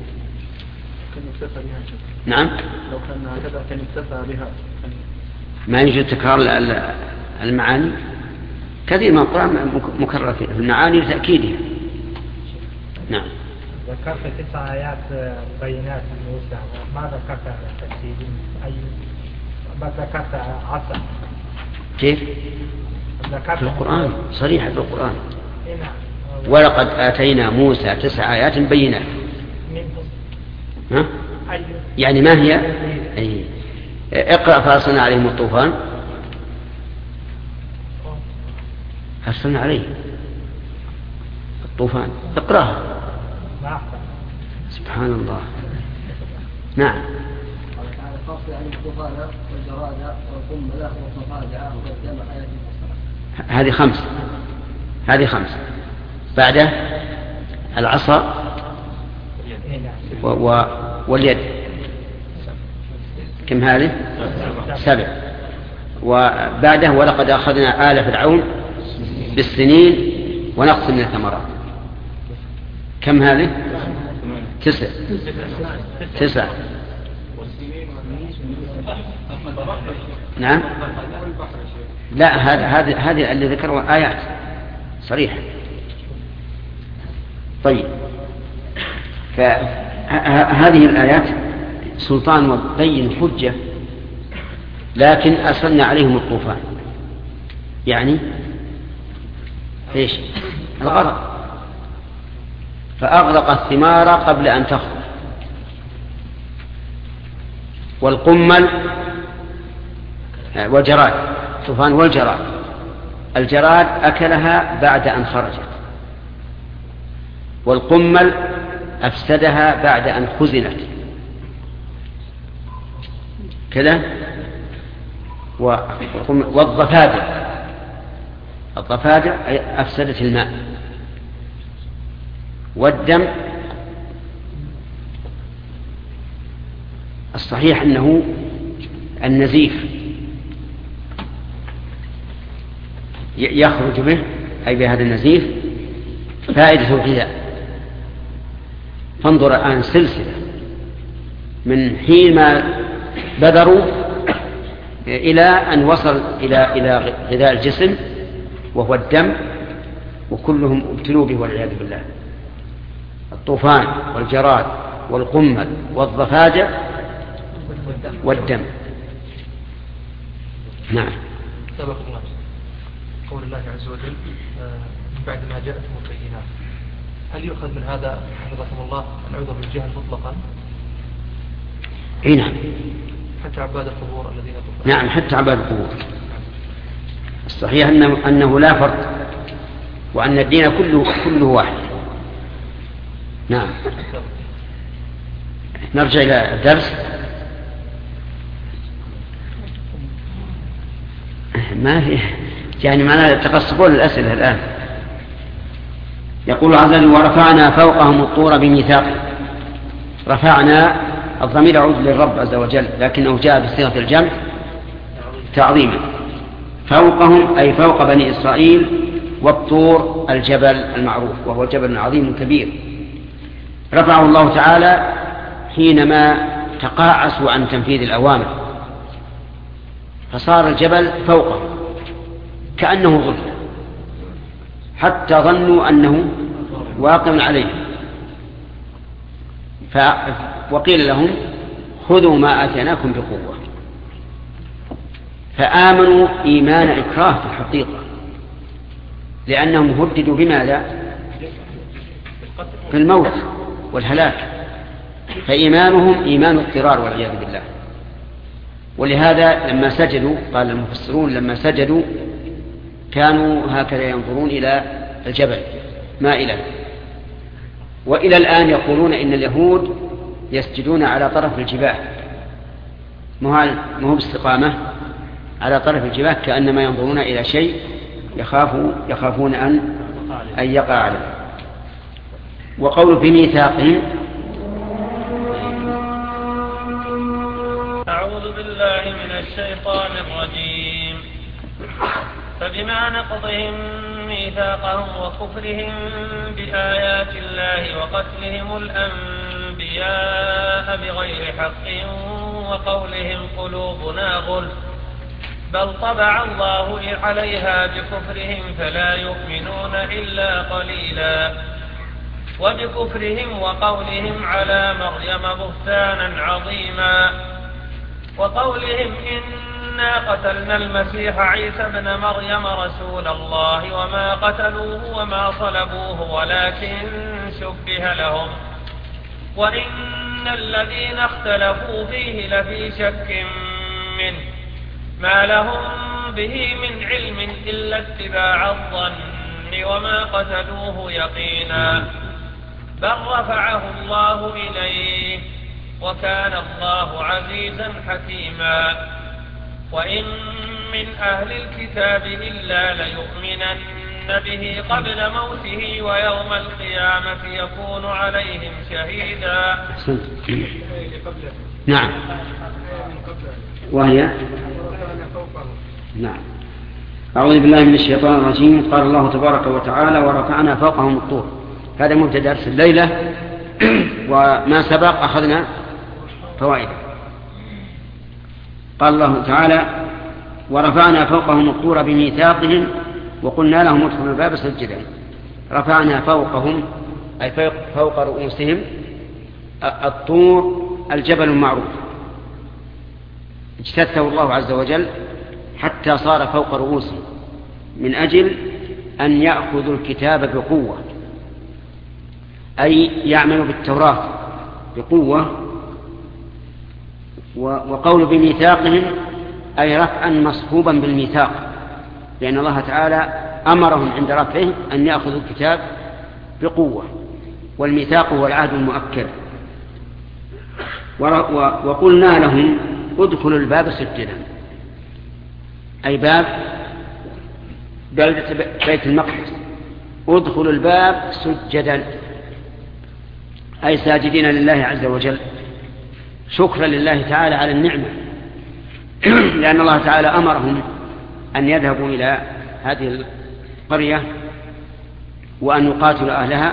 A: نعم.
D: لو كان هكذا كان اكتفى بها.
A: ما يوجد تكرار المعاني، كثير من القرآن مكرر في المعاني لتأكيدها. نعم.
B: ذكرت تسع آيات بينات موسى، ما ذكرت التفسير أي ما ذكرت عصا.
A: كيف؟
B: ذكرت
A: في القرآن صريحة في القرآن.
B: نعم.
A: ولقد آتينا موسى تسع آيات بينات. ها؟
B: أي.
A: يعني ما هي؟ أي. اقرأ فأرسلنا عليهم الطوفان. أرسلنا عليه الطوفان، اقرأها. سبحان الله. نعم. هذه خمس، هذه خمس. بعده العصا و... و... واليد، كم هذه؟ سبع. وبعده ولقد أخذنا آل فرعون بالسنين ونقص من الثمرات. كم هذه؟ تسع تسع نعم. لا هذا هذا هذه اللي ذكروا آيات صريحة. طيب فهذه الآيات سلطان وبين حجة، لكن أرسلنا عليهم الطوفان يعني ايش؟ الغرق، فأغرق الثمار قبل أن تخرج، والقمل والجراد، الطوفان والجراد، الجراد أكلها بعد أن خرجت، والقمل أفسدها بعد أن خزنت كذا. والضفادع، الضفادع أفسدت الماء. والدم الصحيح أنه النزيف يخرج به، أي بهذا النزيف فائدة الغذاء. فانظر الآن سلسلة من حين ما بذروا إلى أن وصل إلى إلى غذاء الجسم وهو الدم، وكلهم ابتلوا به والعياذ بالله. الطوفان والجراد والقمل والضفادع والدم. نعم.
D: سبق الله قول الله عز وجل من بعد ما جاءتهم البينات، هل يؤخذ من هذا حفظكم الله العذر بالجهل مطلقا؟
A: اي نعم،
D: حتى عباد القبور الذين تطلق.
A: نعم حتى عباد القبور. الصحيح أنه, أنه لا فرق، وأن الدين كله, كله واحد. نعم. نرجع إلى الدرس. ما في يعني معناه تقصقون الأسئلة الآن. يقول عز وجل: ورفعنا فوقهم الطور بميثاق. رفعنا الضمير يعود للرب عز وجل، لكنه جاء بصيغة الجمع تعظيما. فوقهم أي فوق بني إسرائيل، والطور الجبل المعروف وهو الجبل العظيم الكبير. رفعه الله تعالى حينما تقاعسوا عن تنفيذ الأوامر، فصار الجبل فوقه كأنه ظل، حتى ظنوا أنه واقع عليه. ف... وقيل لهم: خذوا ما آتيناكم بقوة. فآمنوا إيمان إكراه في الحقيقة، لأنهم هددوا بماذا؟ بالموت والهلاك، فإيمانهم إيمان اضطرار والعياذ بالله. ولهذا لما سجدوا، قال المفسرون لما سجدوا كانوا هكذا ينظرون إلى الجبل مائلا. وإلى الآن يقولون إن اليهود يسجدون على طرف الجباه، ما هو باستقامة، على طرف الجباه، كأنما ينظرون إلى شيء يخافوا يخافون أن أن يقع عليه. وقول بميثاقهم:
C: أعوذ بالله من الشيطان الرجيم. فبما نقضهم ميثاقهم وكفرهم بآيات الله وقتلهم الأنبياء بغير حق وقولهم قلوبنا غلف بل طبع الله عليها بكفرهم فلا يؤمنون إلا قليلا. وبكفرهم وقولهم على مريم بهتانا عظيما، وقولهم إنا قتلنا المسيح عيسى ابن مريم رسول الله وما قتلوه وما صلبوه ولكن شبه لهم، وإن الذين اختلفوا فيه لفي شك منه ما لهم به من علم إلا اتباع الظن وما قتلوه يقينا، بل رفعه الله إليه وكان الله عزيزا حكيما. وإن من أهل الكتاب إلا ليؤمنن به قبل موته ويوم القيامة يكون عليهم شهيدا.
A: نعم. وهي نعم. أعوذ بالله من الشيطان الرجيم. قال الله تبارك وتعالى: ورفعنا فوقهم الطور. هذا مبتدأ درس الليلة وما سبق أخذنا فوائد. قال الله تعالى: ورفعنا فوقهم الطور بميثاقهم وقلنا لهم ادخلوا الباب سجدا. رفعنا فوقهم أي فوق رؤوسهم الطور الجبل المعروف، اجتثه الله عز وجل حتى صار فوق رؤوسهم من أجل أن يأخذوا الكتاب بقوة، أي يعملوا بالتوراة بقوة. وقول بميثاقهم أي رفعا مصحوبا بالميثاق، لأن الله تعالى أمرهم عند رفعه أن يأخذوا الكتاب بقوة، والميثاق هو العهد المؤكد. وقلنا لهم ادخلوا الباب سجدا، أي باب بلدة بيت المقدس، ادخلوا الباب سجدا أي ساجدين لله عز وجل، شكرا لله تعالى على النعمة، لأن الله تعالى أمرهم أن يذهبوا إلى هذه القرية وأن يقاتلوا أهلها،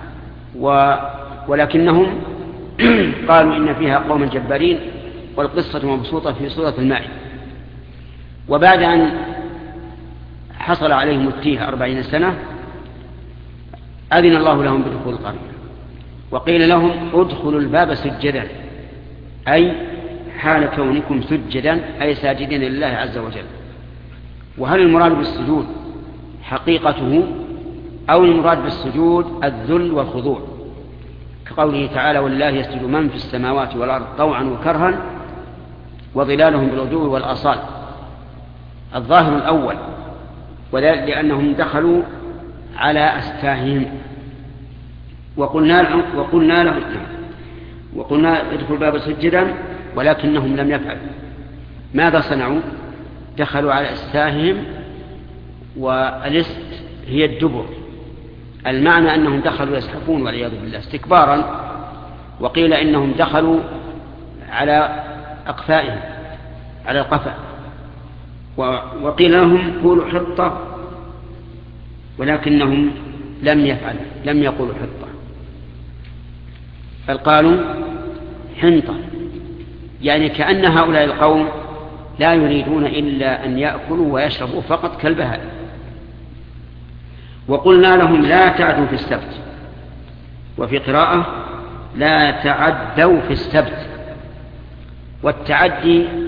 A: ولكنهم قالوا إن فيها قوما جبارين، والقصة مبسوطة في سورة المائدة. وبعد أن حصل عليهم التيه أربعين سنة أذن الله لهم بدخول القرية، وقيل لهم ادخلوا الباب سجدا، أي حال كونكم سجدا أي ساجدين لله عز وجل. وهل المراد بالسجود حقيقته أو المراد بالسجود الذل والخضوع، كقوله تعالى: ولله يسجد من في السماوات والأرض طوعا وكرها وظلالهم بالغدو والآصال. الظاهر الأول، وذلك لأنهم دخلوا على أستاههم. وقلنا لهم وقلنا لهم وقلنا ادخلوا الباب سجدا، ولكنهم لم يفعلوا. ماذا صنعوا؟ دخلوا على أستاههم، والست هي الدبر، المعنى أنهم دخلوا يزحفون والعياذ بالله استكبارا. وقيل إنهم دخلوا على أقفائهم على القفا. وقيل لهم قولوا حطة، ولكنهم لم يفعلوا، لم يقولوا حطة، بل قالوا حنطة، يعني كأن هؤلاء القوم لا يريدون إلا أن يأكلوا ويشربوا فقط كالبهائم. وقلنا لهم لا تعدوا في السبت، وفي قراءة لا تعدوا في السبت. والتعدي